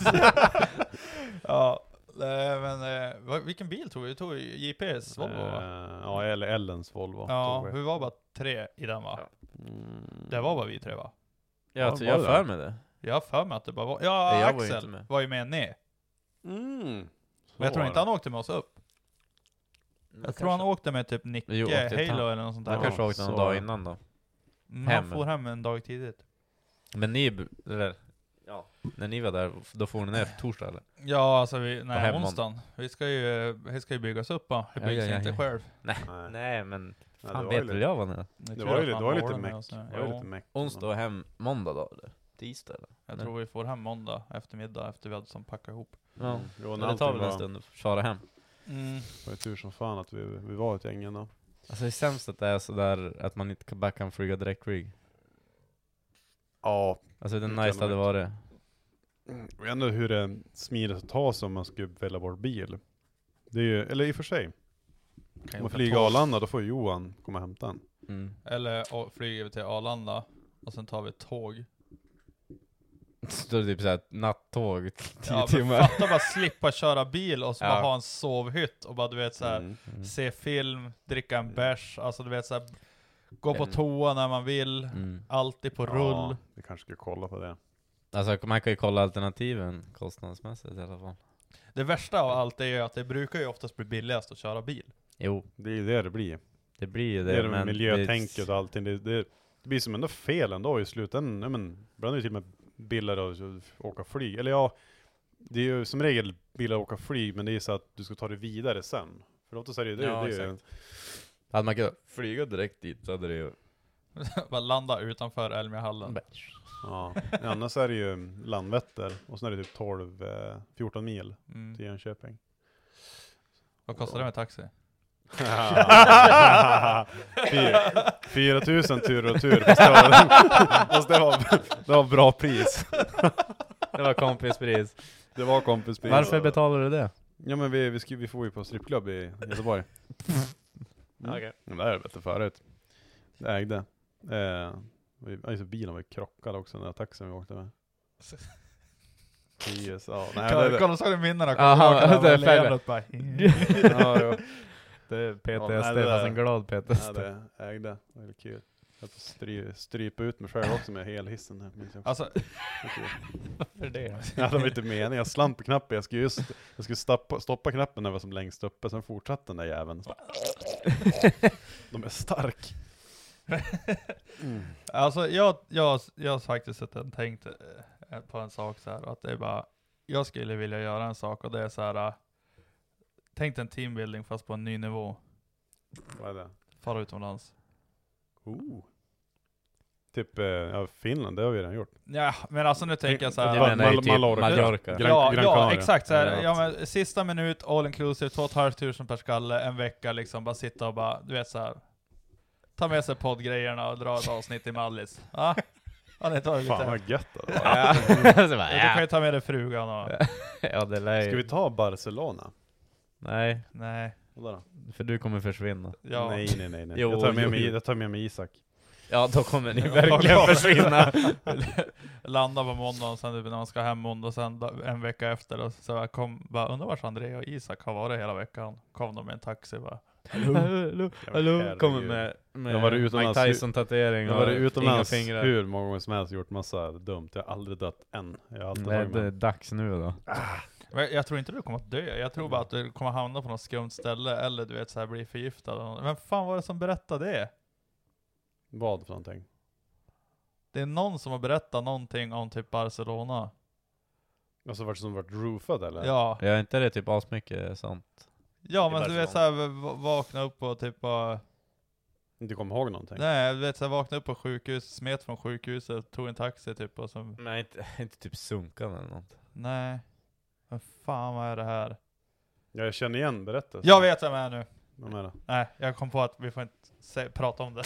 G: Ja, nej, men eh, vad- vilken bil tog vi? Vi tog ju J P:s Volvo va?
E: Eh, ja, eller Ellens Volvo.
G: Ja,
E: tog vi.
G: vi var bara tre i den va?
E: Mm.
G: Det var bara vi tre va?
F: Jag,
E: Ja,
F: tror jag
E: var det
F: för
E: det?
F: mig det.
G: Jag har för mig att det bara var... Ja,
F: Nej, jag var ju
G: Axel
F: inte med.
G: var ju med ner.
E: Mm.
G: Men jag tror
E: var
G: inte
E: det.
G: han åkte med oss upp. Jag tror han åkte med typ Nicke,
F: Jo, åkte
G: Halo
F: han.
G: eller något sånt där.
F: Han kanske åkte någon
E: så-
F: dag innan då.
G: Mm,
F: hem.
G: Han får hem en dag tidigt.
F: Men ni, eller, ja, när ni var där, då får ni ner torsdag eller?
G: Ja, alltså vi, nej,
F: hem
G: onsdagen. Vi ska ju, det ska ju byggas upp, va? Det
F: Ja,
G: byggs
F: ja, ja,
G: inte
F: ja.
G: själv.
F: Nej,
E: Nej.
F: nej men
E: Ja,
F: fan
E: det var
F: vet
E: ju
F: väl
E: lite-
F: jag vad ni är.
G: Det
E: Det
G: tror
E: var
G: jag
E: ju,
G: fan
E: det var lite
G: morgonen
E: mäck.
G: och så.
E: Det var
G: Jo,
E: lite mäck.
F: Onsdag och hem måndag då eller? Tisdag eller?
G: jag
F: Nej.
G: tror vi får hem måndag eftermiddag efter vi hade som packat ihop.
F: Ja,
E: Mm. Jo,
F: men
E: när
F: det tar
E: allting
F: väl en
E: var-
F: stund att köra hem.
G: Mm.
E: Det var ju tur som fan att vi, vi var ett gäng ändå.
F: Alltså det är sämst att det är sådär att man inte bara kan flyga direkt rig.
E: Ja,
F: Alltså det är
E: Det
F: nice
E: kan
F: hade
E: man
F: varit.
E: jag vet inte hur det är smidigt att ta sig om man ska välja bort bil. Det är ju, eller i och för sig.
G: Kan
E: Om
G: ju
E: man
G: åka
E: flyger
G: tåg.
E: Arlanda, då får ju Johan komma och hämta en.
F: Mm.
G: Eller och flyger vi till Arlanda och sen tar vi ett tåg.
F: Så det är typ såhär ett nattåg, tio
G: Ja, för
F: timmar.
G: fatta bara slippa köra bil och så
F: Ja.
G: bara ha en sovhytt och bara du vet såhär
E: Mm.
F: Mm.
G: se film, dricka en bärs, alltså du vet såhär gå på
F: Mm.
G: toa när man vill,
F: Mm.
G: alltid på
E: Ja,
G: rull.
E: vi kanske ska kolla på det.
F: Alltså man kan ju kolla alternativen kostnadsmässigt i alla fall.
G: Det värsta av allt är ju att det brukar ju oftast bli billigast att köra bil.
F: Jo,
E: Det är ju det det blir.
F: det blir ju
E: Det,
F: det,
E: är det med
F: men
E: miljötänket och allting. Det, det, det blir som ändå fel ändå i slutändan. Ja, men, ibland är det till och med billigare att åka flyg. Eller ja, det är ju som regel billigare att åka flyg, men det är så att du ska ta det vidare sen. För ofta så är det, det,
F: Ja,
E: det är ju...
F: exakt. Hade man kunnat flyga direkt dit så hade det ju...
G: Bara landa utanför Elmia-hallen.
E: Ja, annars är det ju Landvetter och sen är det typ tolv fjorton mil
G: Mm.
E: till Jönköping.
G: Vad kostar det med taxi?
E: Fyra- fyra tusen tur och tur. Fast det var, fast det var, det var bra pris.
F: Det var kompispris.
E: Det var kompispris.
F: Varför betalar du det?
E: Ja, men vi, vi, skri- vi får ju på strippklubb i Göteborg. Mm.
F: Okej.
E: Men det är det bättre förut. Det ägde. Eh, vi, alltså bilen var ju krockad också, den där taxin vi åkte med. Yes, ja. Nej, det, det,
G: Kolla så du minnena.
F: Aha,
G: Kolla
F: det är
G: det
F: färre.
G: leendet bara.
E: ja, jo.
F: Det är P T S D,
E: Ja, nej, det
F: fast
E: där-
F: en glad P T S D.
E: Ja, det ägde. Det var väldigt kul. Jag får stry, strypa ut mig själv också med helhissen här. minns jag också.
G: Alltså,
E: Det var kul.
F: Varför det?
E: Ja, det var inte meningen. Jag slant på knappen. Jag skulle just jag skulle stoppa, stoppa knappen när jag var som längst uppe. Sen fortsatte den där jäveln. Så. De är stark. Mm.
G: alltså jag, jag, jag har faktiskt sett en, tänkt eh, på en sak så här. Att det är bara, jag skulle vilja göra en sak och det är så här. eh, Tänk en teambuilding fast på en ny nivå.
E: Vad är det?
G: Fara utomlands.
E: Oh. Typ, eh, ja, Finland, det har vi redan gjort.
G: Ja, men alltså nu tänker jag så här.
F: Du
E: Mal-
F: menar ju
E: Mal-
F: typ
E: Mallorca.
F: Mallorca.
E: Gran-
G: ja,
E: Gran
G: ja
E: Canaria.
G: exakt så här.
F: Eller
G: Ja,
F: något.
G: men sista minut, all inclusive, två och ett halvt tusen per skalle, en vecka liksom, bara sitta och bara, du vet så här. Ta med sig poddgrejerna och dra ett avsnitt i Mallis. Ja, ja det tar ju
E: Fan
G: lite.
E: vad gött det var.
F: Ja. Så bara,
G: Du kan ju
F: ja.
G: ta med dig frugan och...
F: Ja, det lär ju.
E: Ska vi ta Barcelona?
F: Nej,
G: Nej,
E: Vadå då?
F: för du kommer försvinna.
G: ja.
E: Nej, nej, nej. nej.
F: Jo,
E: jag, tar med
F: jo,
E: mig,
F: jo.
E: jag tar med mig Isak.
F: Ja, då kommer ni
G: Ja,
F: verkligen
G: ja.
F: försvinna.
G: Landa på måndag och sen när man ska hem måndag, sen da- en vecka efter och så jag kom, bara undrar vart André och Isak har varit hela veckan. Kom de med en taxi bara.
F: Hallå, hallå, hallå.
E: herregud.
F: Kommer med, med
E: Jag var
F: Mike
E: utomlands-
F: Tyson-tatuering
E: Jag har varit
F: och inga
E: utomlands
F: fingrar.
E: hur många gånger som helst, gjort massa dumt. Jag har aldrig dött än. Jag har alltid
F: Nej,
E: tagit
F: det är
E: mig.
F: dags nu då.
G: Men jag, jag tror inte du kommer att dö. Jag tror bara att du kommer hamna på något skumt ställe eller du vet så här bli förgiftad. Men fan var det som berättade det?
E: Vad för någonting?
G: Det är någon som har berättat någonting om typ Barcelona.
E: Alltså vart som vart roofad eller?
G: Ja.
F: Jag är inte det typ asmycket sånt.
G: Ja
F: I
G: men du vet
F: Barcelona.
G: såhär v- vakna upp och typ bara...
E: Inte kommer ihåg någonting?
G: Nej du vet såhär vakna upp på sjukhus, smet från sjukhuset, tog en taxi typ och så...
F: Men inte, inte typ sunkan eller något.
G: Nej. Men fan vad är det här?
E: Ja, jag känner igen berättelsen.
G: Jag vet vem jag är nu.
E: Vad menar du?
G: Nej, jag kom på att vi får inte se, prata om det.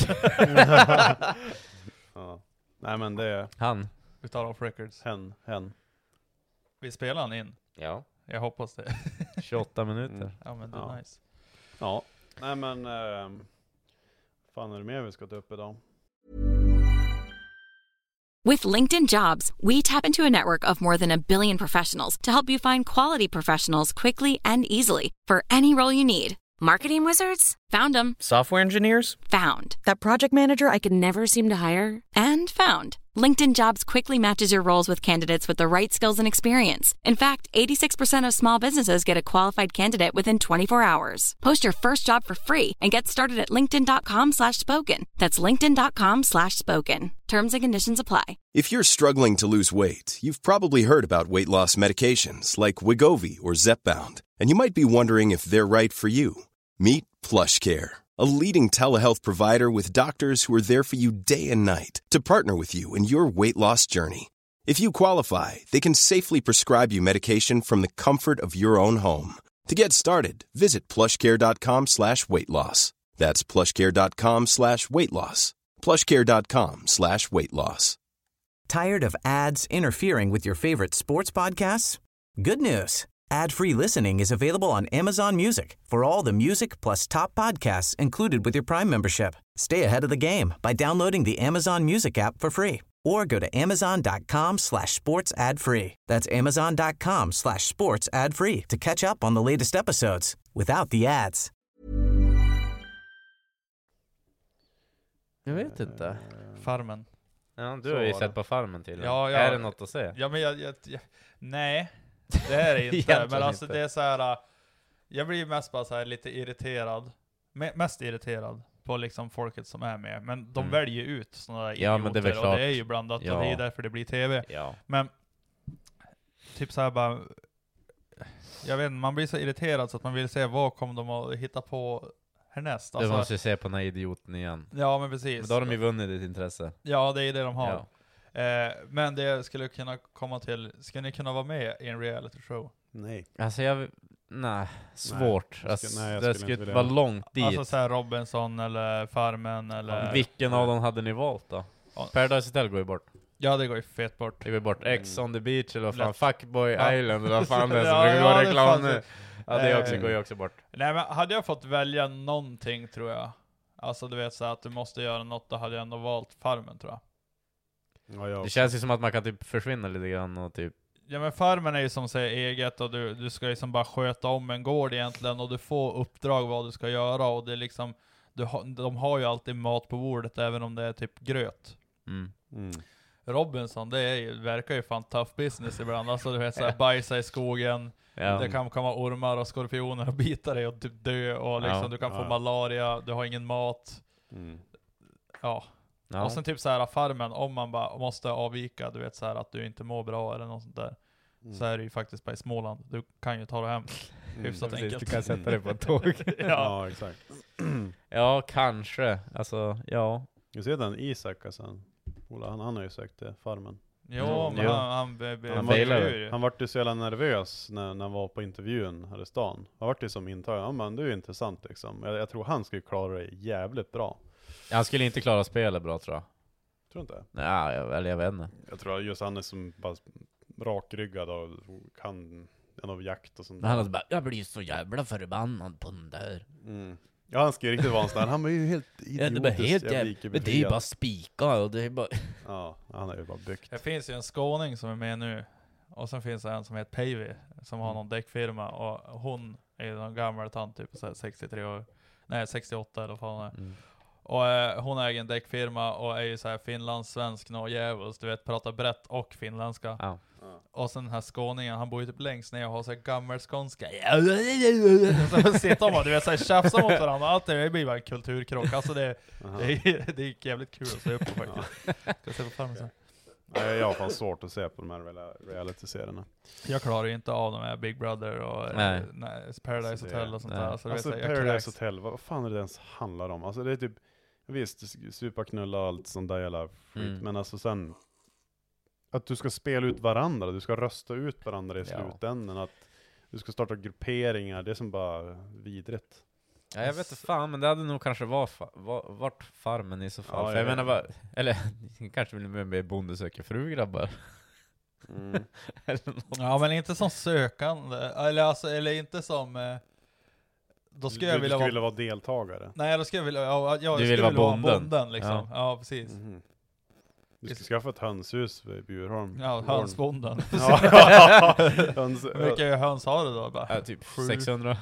E: Ja. Nej men det är
F: Han?
G: Vi tar off records.
E: hen, hen.
G: Vi spelar han in.
F: Ja.
G: Jag hoppas det.
F: tjugoåtta minuter.
E: Mm.
G: Ja men det är
E: Ja.
G: nice.
E: Ja. Nej men, ehm, fan är det mer vi ska ta upp idag?
D: With LinkedIn Jobs, we tap into a network of more than a billion professionals to help you find quality professionals quickly and easily for any role you need. Marketing wizards? Found them.
H: Software engineers?
D: Found.
I: That project manager I could never seem to hire?
D: And found. LinkedIn Jobs quickly matches your roles with candidates with the right skills and experience. In fact, eighty-six percent of small businesses get a qualified candidate within twenty-four hours. Post your first job for free and get started at linkedin.com slash spoken. That's linkedin.com slash spoken. Terms and conditions apply.
H: If you're struggling to lose weight, you've probably heard about weight loss medications like Wegovy or Zepbound, and you might be wondering if they're right for you. Meet PlushCare, a leading telehealth provider with doctors who are there for you day and night to partner with you in your weight loss journey. If you qualify, they can safely prescribe you medication from the comfort of your own home. To get started, visit plushcare.com slash weight loss. That's plushcare.com slash weight loss. plushcare.com slash weight loss.
I: Tired of ads interfering with your favorite sports podcasts? Good news. Ad-free listening is available on Amazon Music for all the music plus top podcasts included with your Prime membership. Stay ahead of the game by downloading the Amazon Music app for free or go to amazon.com slash sports ad free. That's amazon.com slash sports ad free to catch up on the latest episodes without the ads.
F: Jag vet inte.
G: Farmen.
F: Ja, du har ju sett på Farmen till.
G: Ja, ja.
F: Är det något att se?
G: Ja, men jag, jag, jag nej. Det är det inte, men alltså inte. Det är så här. Jag blir mest bara så här lite irriterad, mest irriterad på liksom folket som är med, men de mm. väljer ut sådana där
F: ja,
G: idioter,
F: men det är väl klart.
G: Och det är ju blandat ja. Och det är därför det blir tv.
F: Ja.
G: Men typ så här bara, jag vet inte, man blir så irriterad så att man vill se vad kommer de att hitta på härnäst.
F: Alltså, du måste se på den här idioten igen.
G: Ja, men precis.
F: Men då har de ju vunnit ditt intresse.
G: Ja, det är det de har.
F: Ja.
G: Eh, men det skulle kunna komma till, ska ni kunna vara med i en reality show?
E: Nej.
F: Alltså jag, nej, svårt.
E: Nej,
F: alltså,
E: ska, nej,
F: det skulle inte vara långt dit.
G: Alltså såhär Robinson eller Farmen eller...
F: Ja, vilken av dem hade ni valt då? Ja. Paradise Hotel går ju bort.
G: Ja, det går ju fett bort.
F: Det går ju bort. X on the beach eller vad fan,
G: Lätt.
F: Fuckboy
G: Ja.
F: Island eller vad fan det är som
G: ja,
F: brukar
G: ja,
F: gå reklam nu. Ja, det
G: eh,
F: också, går ju också bort.
G: Nej, men hade jag fått välja någonting tror jag. Alltså du vet så att du måste göra något, då hade jag ändå valt Farmen tror jag.
E: Ja, jag
F: det känns ju som att man kan typ försvinna lite grann och typ...
G: Ja, men Farmen är ju som säger eget och du, du ska ju som bara sköta om en gård egentligen och du får uppdrag vad du ska göra och det är liksom du ha, de har ju alltid mat på bordet även om det är typ gröt.
F: Mm.
E: Mm.
G: Robinson, det är ju, verkar ju fan tough business ibland. Alltså du vet såhär, bajsa i skogen. Ja. Det kan komma ormar och skorpioner och bita dig och typ dö och liksom
F: ja.
G: du kan få
E: ja.
G: malaria, du har ingen mat.
E: Mm.
G: Ja. Ja. Och sen typ så här Farmen, om man bara måste avvika, du vet så här att du inte mår bra eller något sånt där. Mm. Så är det ju faktiskt bara i Småland. Du kan ju ta det hem mm. hyfsat enkelt.
F: Du kan sätta dig på ett tåg.
G: ja.
E: ja, exakt.
F: ja, kanske. Alltså, ja.
E: Jag ser den Isak alltså. Ola, han, han har ju sökt det, Farmen.
G: Jo,
E: mm.
G: men
E: jo.
G: han han, be, be,
E: han,
G: han,
E: var, han var ju så jävla nervös när, när han var på intervjun här i stan. Han var ju som intagen. Ja, men det är ju intressant liksom. Jag, jag tror han skulle klara det jävligt bra.
F: Han skulle inte klara spelet bra tror jag.
E: Tror inte?
F: Nej, jag, eller jag vet inte.
E: Jag tror just han är som bara rakryggad och kan en av jakt och sånt.
F: Han hade bara, jag blir så jävla förbannad på den där.
E: Mm. Ja, han ska ju riktigt vara en sån där. Han var ju helt idiotisk.
F: Ja, det är helt jävla, men det är ju bara spika och det är bara...
E: Ja, han är ju bara byggt.
G: Det finns ju en skåning som är med nu. Och sen finns det en som heter Päivi som har någon däckfirma. Och hon är ju någon gammal tant, typ så här sextiotre år. Nej, sextioåtta eller vad fan är. Mm. Och eh, hon äger en däckfirma och är ju så här finlandssvensk nå jävels, du vet, pratar brett och finländska.
F: Ja.
G: Och sen den här skåningen, han bor ju typ längst ner och har så här gammelskånska. Så sitter man, du vet, så här tjafsar mot varandra. Allt det blir bara en kulturkrock. Alltså det, det, är, det är jävligt kul att se upp på faktiskt. Ska jag se på Farmen sen?
E: Nej, jag har fan svårt att se på de här reality-serierna.
G: Jag klarar ju inte av de här Big Brother och nej. Nej, Paradise Hotel och sånt där.
E: Alltså, alltså Paradise Hotel, vad fan är det ens handlar om? Alltså det är typ, visst, superknulla och allt sånt där jävla skit, mm. men alltså sen att du ska spela ut varandra, du ska rösta ut varandra i slutändan, ja. Att du ska starta grupperingar, det är som bara vidrigt.
F: Ja, jag vet inte fan, men det hade nog kanske var, var, varit Farmen i så fall. Ja, för jag menar bara, eller kanske vill med med Bonde söker fru, grabbar.
E: Mm.
G: Ja, men inte som sökande. Eller, alltså, eller inte som... Eh, då skulle
E: du,
G: jag vilja,
E: du skulle
G: vara...
E: vilja vara deltagare.
G: Nej, då skulle jag vilja... Ja, jag
F: du
G: skulle
F: vill vara
G: vilja
F: bonden.
G: vara bonden liksom. Ja, ja precis.
E: Mm. Du ska skaffa ett hönshus vid Bjurholm.
G: Ja, hönsbonden.
E: Ja. Höns,
G: Hur mycket höns har du då? Bara?
F: Ja, typ sexhundra.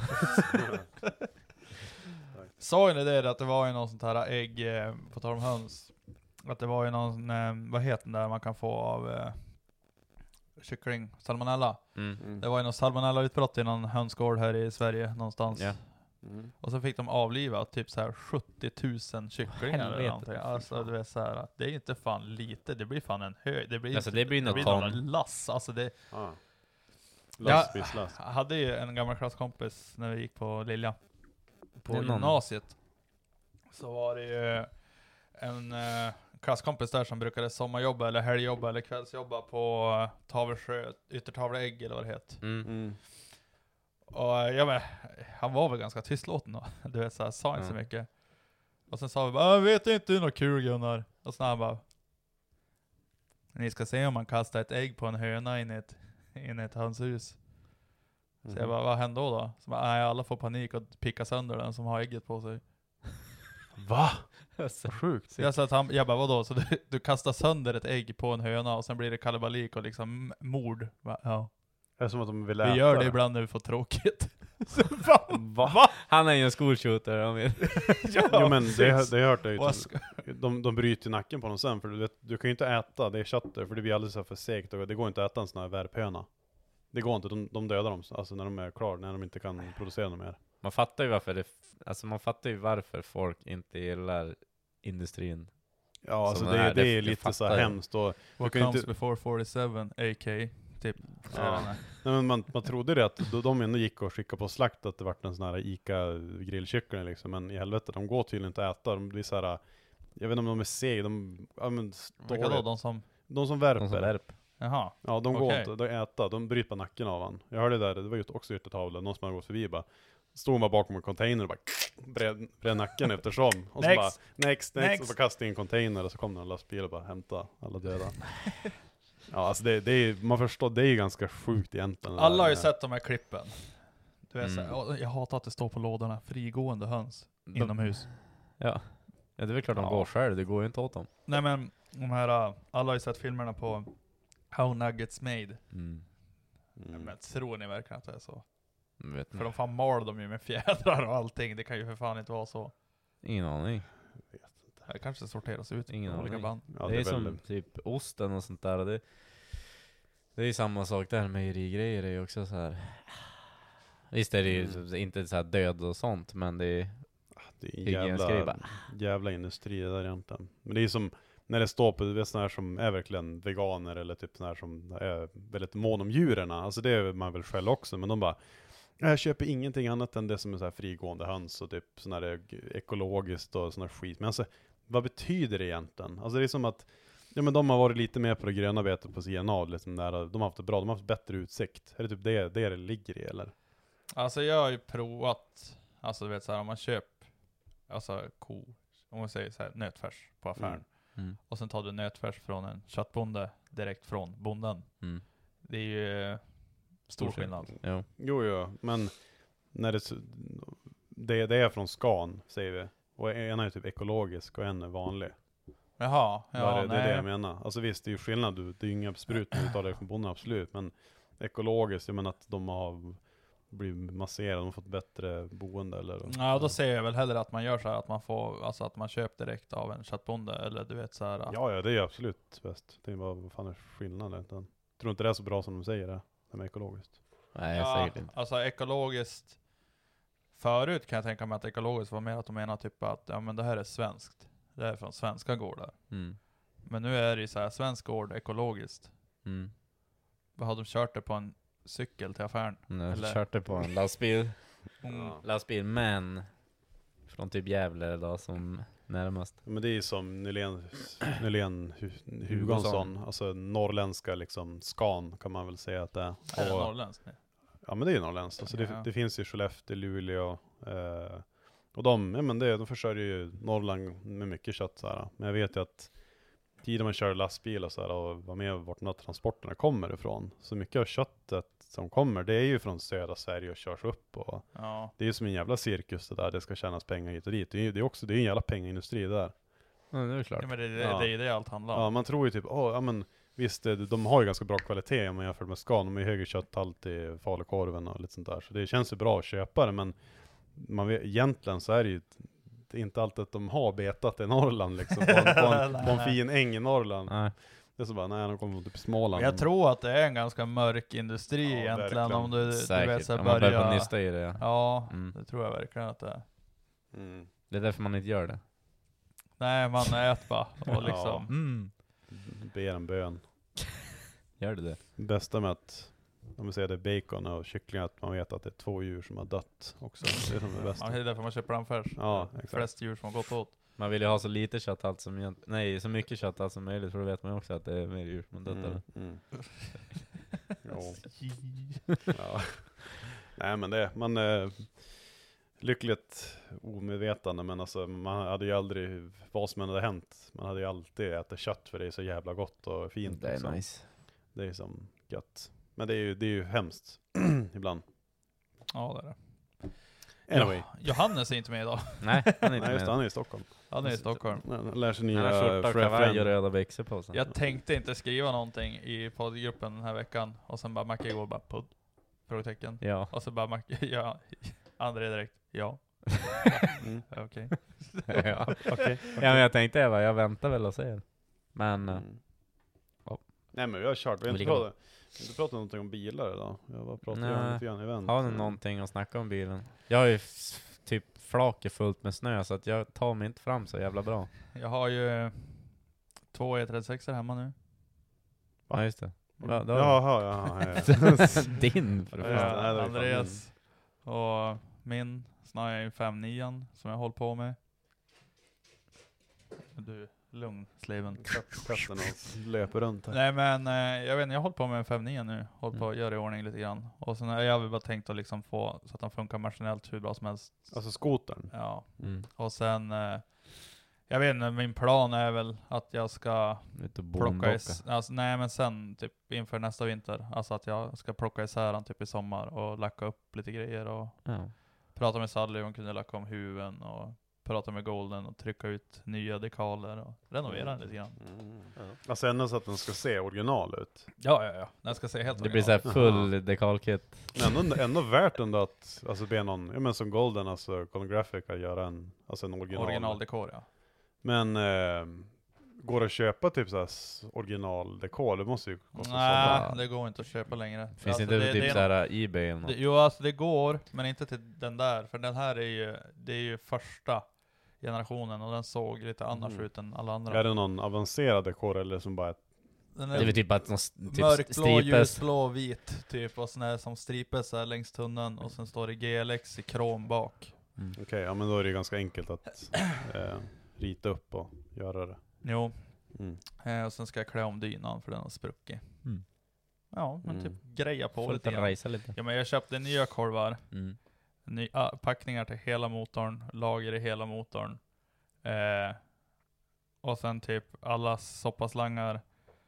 G: Sa ni det att det var ju något sånt här ägg, på tal om höns, att det var ju någon, eh, vad heter den där man kan få av eh, kyckling, salmonella.
F: Mm.
E: Mm.
G: Det var ju någon salmonella-utbrott i någon hönsgård här i Sverige någonstans.
F: Ja.
E: Mm.
G: Och så fick de avliva typ så här sjuttio tusen kycklingar eller
F: Helvete.
G: någonting. Alltså du vet så här, det är inte fan lite, det blir fan en hög, det blir
F: Alltså,
G: inte,
F: det blir något
G: blir
F: ton.
G: några lass. Alltså det,
E: Ah.
G: jag
E: Lastbilslass.
G: hade ju en gammal klasskompis när vi gick på Lilja. På
F: Det är någon-
G: gymnasiet. Så var det ju en eh, klasskompis där som brukade sommarjobba eller helgjobba eller kvällsjobba på uh, Tavelsjö, Yttertavleägg eller vad det heter.
F: Mm.
E: Mm.
G: Och eh, ja, men, han var väl ganska tystlåten då. Du vet, så här, sa inte så
F: Ja.
G: mycket. Och sen sa vi bara, jag vet inte hur något kul Gunnar. Och sen han bara, ni ska se om man kastar ett ägg på en höna in i ett, in i ett hönshus. Så
E: Mm.
G: jag bara, vad händer då då? Så bara, nej, alla får panik och pickar sönder den som har ägget på sig.
E: Va? Sjukt.
G: Så jag sa att han, jag bara, vadå? Så du, du kastar sönder ett ägg på en höna och sen blir det kalabalik och liksom m- mord. Bara, ja.
E: Det är som att de vill äta
G: Vi gör det ibland när vi får tråkigt. Så,
E: Va? Va?
F: Han är ju en skolshooter, han vet.
E: Jo men det,
G: precis.
E: det har jag hört det.
G: Och jag
E: Typ,
G: ska-
E: de, de bryter nacken på dem sen, för du, vet, du kan ju inte äta det köttet, för det blir alldeles för segt och det går inte att äta en sån här värphöna. Det går inte, de, de dödar dem alltså när de är klar, när de inte kan producera något mer.
F: Man fattar ju varför det, alltså man fattar ju varför folk inte gillar industrin.
E: Ja, alltså
F: Som
E: det,
F: är,
E: det,
F: det-
E: är
F: det
E: lite så
F: fattar
E: här
F: jag.
E: hemskt och
G: What
E: kan ju
G: comes
E: inte-
G: before forty-seven, A K, typ. Så
E: Ja.
G: jag vet inte.
E: nej, men man, man trodde det att de, de ändå gick och skickade på slakt att det vart en sån här Ica grillkyckling liksom, men i helvete, de går tydligen inte att äta, de blir så här. Jag vet inte om de är seg, de, ja men
G: Vilka då?
E: dåliga.
G: De som,
E: De som värper.
F: De som värp.
G: jaha.
E: Ja, de går
G: Okej.
E: inte, de äta, de bryter nacken av han. Jag hörde det där, det var ju också yttertavlan, någon som hade gått förbi bara. Stod man bakom en container och bara bred, bred nacken eftersom. Och så
G: Next.
E: bara, next, next,
G: Next.
E: och så bara kastade in en container och så kom det en lastbil och bara hämta alla döda. Ja, alltså det, det är, man förstår, det är ju ganska sjukt egentligen. det
G: Alla
E: där
G: har ju
E: med-
G: sett de här klippen. Du vet,
F: Mm.
G: så här, "Åh, jag hatar att det står på lådorna, frigående höns
F: De-
G: inomhus.
F: Ja. Ja, det är väl klart de
G: Ja.
F: går själv, det går ju inte åt dem.
G: Nej men, de här, uh, alla har ju sett filmerna på How Nuggets Made.
F: Mm.
E: Mm.
G: Men tror ni verkligen att det är så?
F: Jag vet
G: För
F: inte.
G: de fan mal dem ju med fjädrar och allting, det kan ju för fan inte vara så.
F: Ingen aning.
G: Det kanske sorteras ut
F: Ingen
G: i olika
F: aning.
G: band.
E: Ja,
F: det är,
E: väl-
F: som typ osten och sånt där. och Det, det är ju samma sak där, mejerigrejer är ju också så här. Visst är det ju
E: Mm.
F: inte så här död och sånt, men det är
E: Det är en
F: hygienisk grej
E: jävla,
F: bara.
E: jävla industri det där egentligen. Men det är som, när det står på, du vet sådana här som är verkligen veganer eller typ sådana här som är väldigt mån om djuren. Alltså det är man väl själv också, men de bara, jag köper ingenting annat än det som är så här frigående höns och typ sån här ekologiskt och sån här skit. Men alltså, vad betyder det egentligen? Alltså det är som att, ja men de har varit lite mer på det gröna betet på sidan av, liksom där, de har haft det bra, de har haft bättre utsikt. Är det typ det det, det ligger i eller?
G: Alltså jag har ju provat, alltså du vet så här, om man köper, alltså ko, om man säger så här, nötfärs på affären.
E: Mm.
F: Mm.
G: Och sen tar du nötfärs från en köttbonde direkt från bonden.
F: Mm.
G: Det är ju eh, stor skillnad.
F: Jo.
E: Jo, jo, men när det, s- det, det är från Scan, säger vi. Och en är typ ekologisk och en är vanlig.
G: Jaha,
E: Ja,
G: ja,
E: det, det är
G: nej.
E: det jag menar. Alltså visst, det är ju skillnad. Du- Det är ju inga sprutor utav det från bonden, absolut. Men ekologiskt, jag menar att de har blivit masserade, de har fått bättre boende eller...
G: Ja, då säger jag väl hellre att man gör så här att man får, alltså att man köper direkt av en köttbonde, eller du vet så här.
E: Ja, ja, det är ju absolut bäst. Det är bara, vad fan är skillnaden? Jag tror inte det är så bra som de säger det, det med ekologiskt.
F: Nej,
G: ja,
F: säkert inte.
G: alltså ekologiskt. Förut kan jag tänka mig att ekologiskt var mer att de menar typ att ja men det här är svenskt. Det är från svenska gårdar.
F: Mm.
G: Men nu är det ju så här, svensk gård ekologiskt.
F: Mm.
G: Vad har de kört det på en cykel till affären?
F: Jag
G: Eller-
F: körde på en lastbil.
G: Mm.
F: Lastbil, men från typ Gävle då som närmast.
E: Men det är ju som Nylén, Nylén Hu- Hugonsson, alltså norrländska liksom Scan kan man väl säga att det är.
G: Är det
E: Och-
G: norrländskt?
E: Ja, men det är ju norrländskt. Alltså det,
G: Ja.
E: det finns ju Skellefteå, Luleå. Eh, och de, ja, men det, de försörjer ju Norrland med mycket kött. Så här. Men jag vet ju att tiden man kör lastbil och, så här, och var med vart de här transporterna kommer ifrån. Så mycket av köttet som kommer, det är ju från södra Sverige och körs upp. Och
G: Ja.
E: det är ju som en jävla cirkus det där. Det ska tjänas pengar hit och dit. Det är ju det är också, det är en jävla pengaindustri det där.
F: Ja, det är klart.
G: Ja, men det, det,
E: Ja.
G: det är det allt handlar om.
E: Ja, man tror ju typ, åh, ja men visst, det- de har ju ganska bra kvalitet om man jämför med Scan. De har ju högre kötthalt i falukorven och lite sånt där. Så det känns ju bra att köpa det, men man vet, egentligen så är det ju inte, inte alltid att de har betat i Norrland liksom, på, en, på, en, på en fin äng i Norrland.
F: Nej.
E: Det är så bara, nej, de kommer typ Småland.
G: Jag tror att det är en ganska mörk industri
E: Ja,
G: egentligen,
E: verkligen.
G: om du, du
F: Säkert,
G: vet så
F: om
G: här
F: man börjar
G: börja...
F: nysta i det. Ja.
G: Ja,
F: Mm.
G: det tror jag verkligen att det är.
E: Mm.
F: Det är därför man inte gör det.
G: Nej, man äter bara och liksom...
E: Ja.
G: Mm.
E: Ber en bön.
F: Gör det det?
E: Bästa med att, om vi säger det är bacon och kyckling, att man vet att det är två djur som har dött också. Det är som det bästa.
G: Ja, det är därför man köper den färs.
E: Ja, exakt.
G: Flest djur som har gått åt.
F: Man vill ju ha så lite kötthalt som egent- nej, så mycket kötthalt som möjligt, för då vet man ju också att det är mer djur som har dött.
E: Mm,
F: eller?
E: mm. Jo. Ja. Nej, men det, man är lyckligt omedvetande, men alltså man hade ju aldrig, vad som än hade hänt, man hade ju alltid ätit kött för det är så jävla gott och fint.
F: Det är
E: liksom.
F: nice.
E: Det är som gött. Men det är ju, det är ju hemskt ibland.
G: Ja, det är det.
E: Anyway.
G: Ja, Johannes är inte med idag.
F: Nej, han är inte
E: Nej, just det,
F: med.
E: han är i Stockholm.
G: Han är i Stockholm.
E: Han lär sig
F: Han
E: nya
F: har skjorta och kavaj och
E: friend.
F: röda byxor på sig.
G: Jag tänkte inte skriva någonting i poddgruppen den här veckan. Och sen bara Macke igår bara podd. Frågetecken.
F: Ja.
G: Och så bara Macke, ja. André direkt, ja.
E: Mm.
G: Okej.
F: ja.
E: Okej.
F: Ja, men jag tänkte jag, bara, jag väntar väl och ser. Men,
E: Mm.
F: Ja.
E: Nej, men vi har kört. Vi har inte
F: Lika
E: pratat, vi har inte pratat någonting om bilar idag. Jag bara pratat
F: Nej.
E: om lite grann event.
F: har ni någonting att snacka om bilen? Jag har ju f- typ flaket fullt med snö, så att jag tar mig inte fram så jävla bra.
G: Jag har ju två E trettiosex hemma nu.
F: Ja, just det. Ja, då-
E: Jaha, jaha, ja.
F: Din för
E: Ja,
F: fan.
E: just det. Nej, det var fan
G: Andreas och min. Sen har jag en fem nio som jag håller på med. Du, lugn sleven.
E: Katten och löper runt här.
G: Nej men eh, jag vet inte, jag håller på med en fem nio nu. Håller på
F: Mm.
G: att göra i ordning lite grann. Och sen har jag väl bara tänkt att liksom få så att den funkar maskinellt hur bra som helst.
E: Alltså skotern.
G: Ja.
F: Mm.
G: Och sen, eh, jag vet inte, min plan är väl att jag ska
F: Ute och
G: plocka
F: bonbocka.
G: is, alltså, nej men sen typ inför nästa vinter. Alltså att jag ska plocka isär den typ i sommar och lacka upp lite grejer och
F: Ja.
G: prata med Sally om kunde lacka om huven och prata med Golden och trycka ut nya dekaler och renovera den lite grann.
E: Mm. Alltså ändå så att den ska se original ut.
G: Ja, ja, ja. Den ska se helt
F: Det blir så här full dekalkit.
E: Men ändå, ändå värt ändå att alltså be någon, ja men som Golden, alltså Golden Graphic, att göra en, alltså en original.
G: originaldekor, ja.
E: Men eh, går det att köpa typ såhär originaldekor? Det måste ju kosta
G: Nej,
E: sådär.
G: det går inte att köpa längre.
F: Finns
G: Alltså,
F: inte
G: det-
F: typ
G: det är
F: så här eBay eller
G: Det,
F: något?
G: jo, alltså det går, men inte till den där. För den här är ju, det är ju första generationen och den såg lite annars
E: Mm.
G: ut än alla andra.
E: Är det någon avancerad dekor eller som bara ett...
G: Den
F: Det är väl typ att de s- typ
G: mörkblå,
F: stripes.
G: ljusblå, vit typ. Och sån här som stripes här längs tunneln. Och sen står det G L X i krom bak.
F: Mm.
E: Okej, ja men då är det ju ganska enkelt att eh, rita upp och göra det.
G: Jo,
E: Mm.
G: eh, och sen ska jag klä om dynan för den har spruckit.
F: Mm.
G: Ja, men
E: Mm.
G: typ greja på
F: Får
G: lite
F: lite
G: grann.
F: rejsa lite.
G: Ja, men jag köpte nya korvar.
F: Mm.
G: Ny, ah, packningar till hela motorn, lager i hela motorn. Eh, och sen typ alla soppaslangar.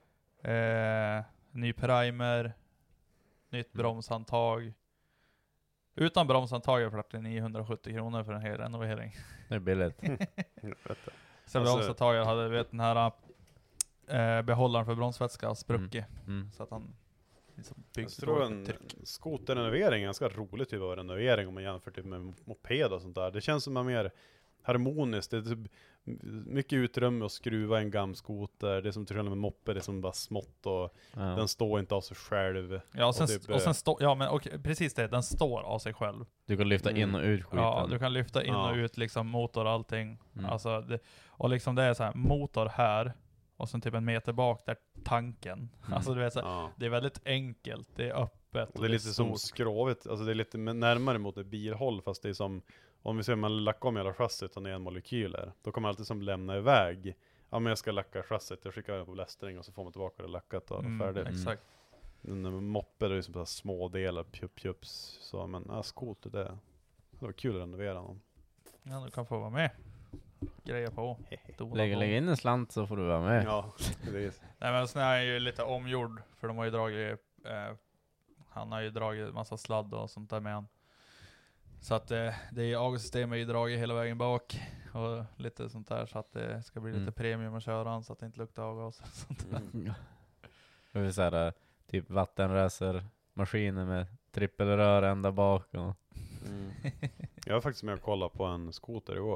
G: Eh, ny primer. Nytt
F: Mm.
G: bromshandtag. Utan bromshandtag är det niohundrasjuttio kronor för en hel renovering.
F: Det är billigt.
E: Jag vet det.
G: Sen
E: Alltså-
G: bromshandtaget hade, vet den här eh, behållaren för bromsvätska spruckit.
F: Mm.
G: Så att han liksom
E: Jag
G: byggs
E: tror
G: dåligt
E: en
G: tryck.
E: skoterrenovering är en ganska rolig typ av renovering om man jämför typ med moped och sånt där. Det känns som en mer harmoniskt. Det är typ mycket utrymme att skruva en gammal skoter. Det är som till skillnad med moppe, det är som bara smått och
F: Ja.
E: den står inte av sig själv.
G: Ja, och sen,
E: och typ,
G: och sen
E: eh,
G: stå, ja men och, precis det, den står av sig själv.
F: Du kan lyfta
E: Mm.
F: in och ut skiten.
G: Ja, du kan lyfta in
E: Ja.
G: och ut liksom motor och allting.
F: Mm.
G: Alltså det, och liksom det är så här motor här och sen typ en meter bak där tanken.
F: Mm.
G: Alltså du vet så här,
E: Ja.
G: det är väldigt enkelt, det är öppet
E: Och det är lite som
G: stort.
E: skrovigt, alltså det är lite närmare mot ett bilhåll, fast det är som, om vi ser man lackar om hela chassit och ner en molekyler, då kommer man alltid som lämna iväg. Ja men jag ska lacka chassit, jag skickar det på lästring och så får man tillbaka det lackat och
G: Mm,
E: färdigt.
G: exakt.
E: En moppe är ju som så här små delar, pjup pjups, så men ja, skoter det, det var kul att renovera någon.
G: Ja, du kan få vara med. Greja på. Dona
F: Lägg,
G: på.
F: lägg in en slant så får du vara med.
E: Ja, det är
G: Nej men sen är jag ju lite omgjord, för de har ju dragit, eh, han har ju dragit massa sladd och sånt där med han. Så att eh, det är avgassystemet är ju dragit hela vägen bak och lite sånt där, så att det ska bli
F: Mm.
G: lite premium att köra han så att det inte luktar avgas och sånt där.
E: mm.
F: Det är så här, typ vattenracer, maskiner med trippelrör ända bak. Och...
E: Mm. Jag var faktiskt med och kollade på en skoter igår.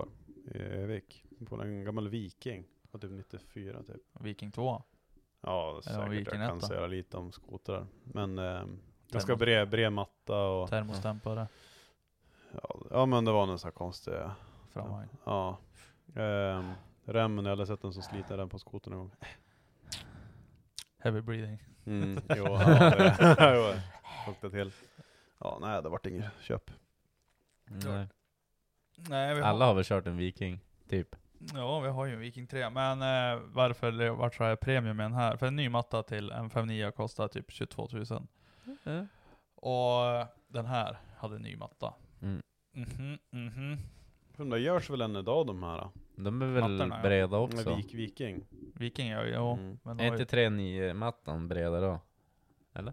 E: i Övik. På en gammal Viking. Och typ nittiofyra typ.
G: Viking två.
E: Ja, säkert.
G: Viking
E: Jag kan
G: ett,
E: säga lite om skotrar. Men eh, jag ska bred, bred matta och...
G: Termostämpare.
E: Ja, ja, men det var någon sån här konstig...
G: Framvagn.
E: Ja. Eh, remmen, jag hade sett en som sliter den på skotern en gång.
G: Heavy breathing.
E: Mm, jo, ja, det fuktade till. Ja, nej, det vart inget köp.
F: Nej.
G: Nej, vi har...
F: Alla har väl kört en Viking, typ.
G: Ja, vi har ju en Viking tre. Men eh, varför det vart så här premium med den här? För en ny matta till en femtionio kostar typ tjugotvå tusen.
F: Mm.
G: Och den här hade en ny matta.
F: Mm.
G: Mhm, mhm.
E: De där görs väl än idag de här?
F: De är väl
G: Mattorna, ja.
F: breda också.
E: Med vik, viking.
G: Viking, ja, jo.
E: Mm.
G: Men
F: Är
G: de har
F: inte
G: ju...
F: tre nio mattan breda då? Eller?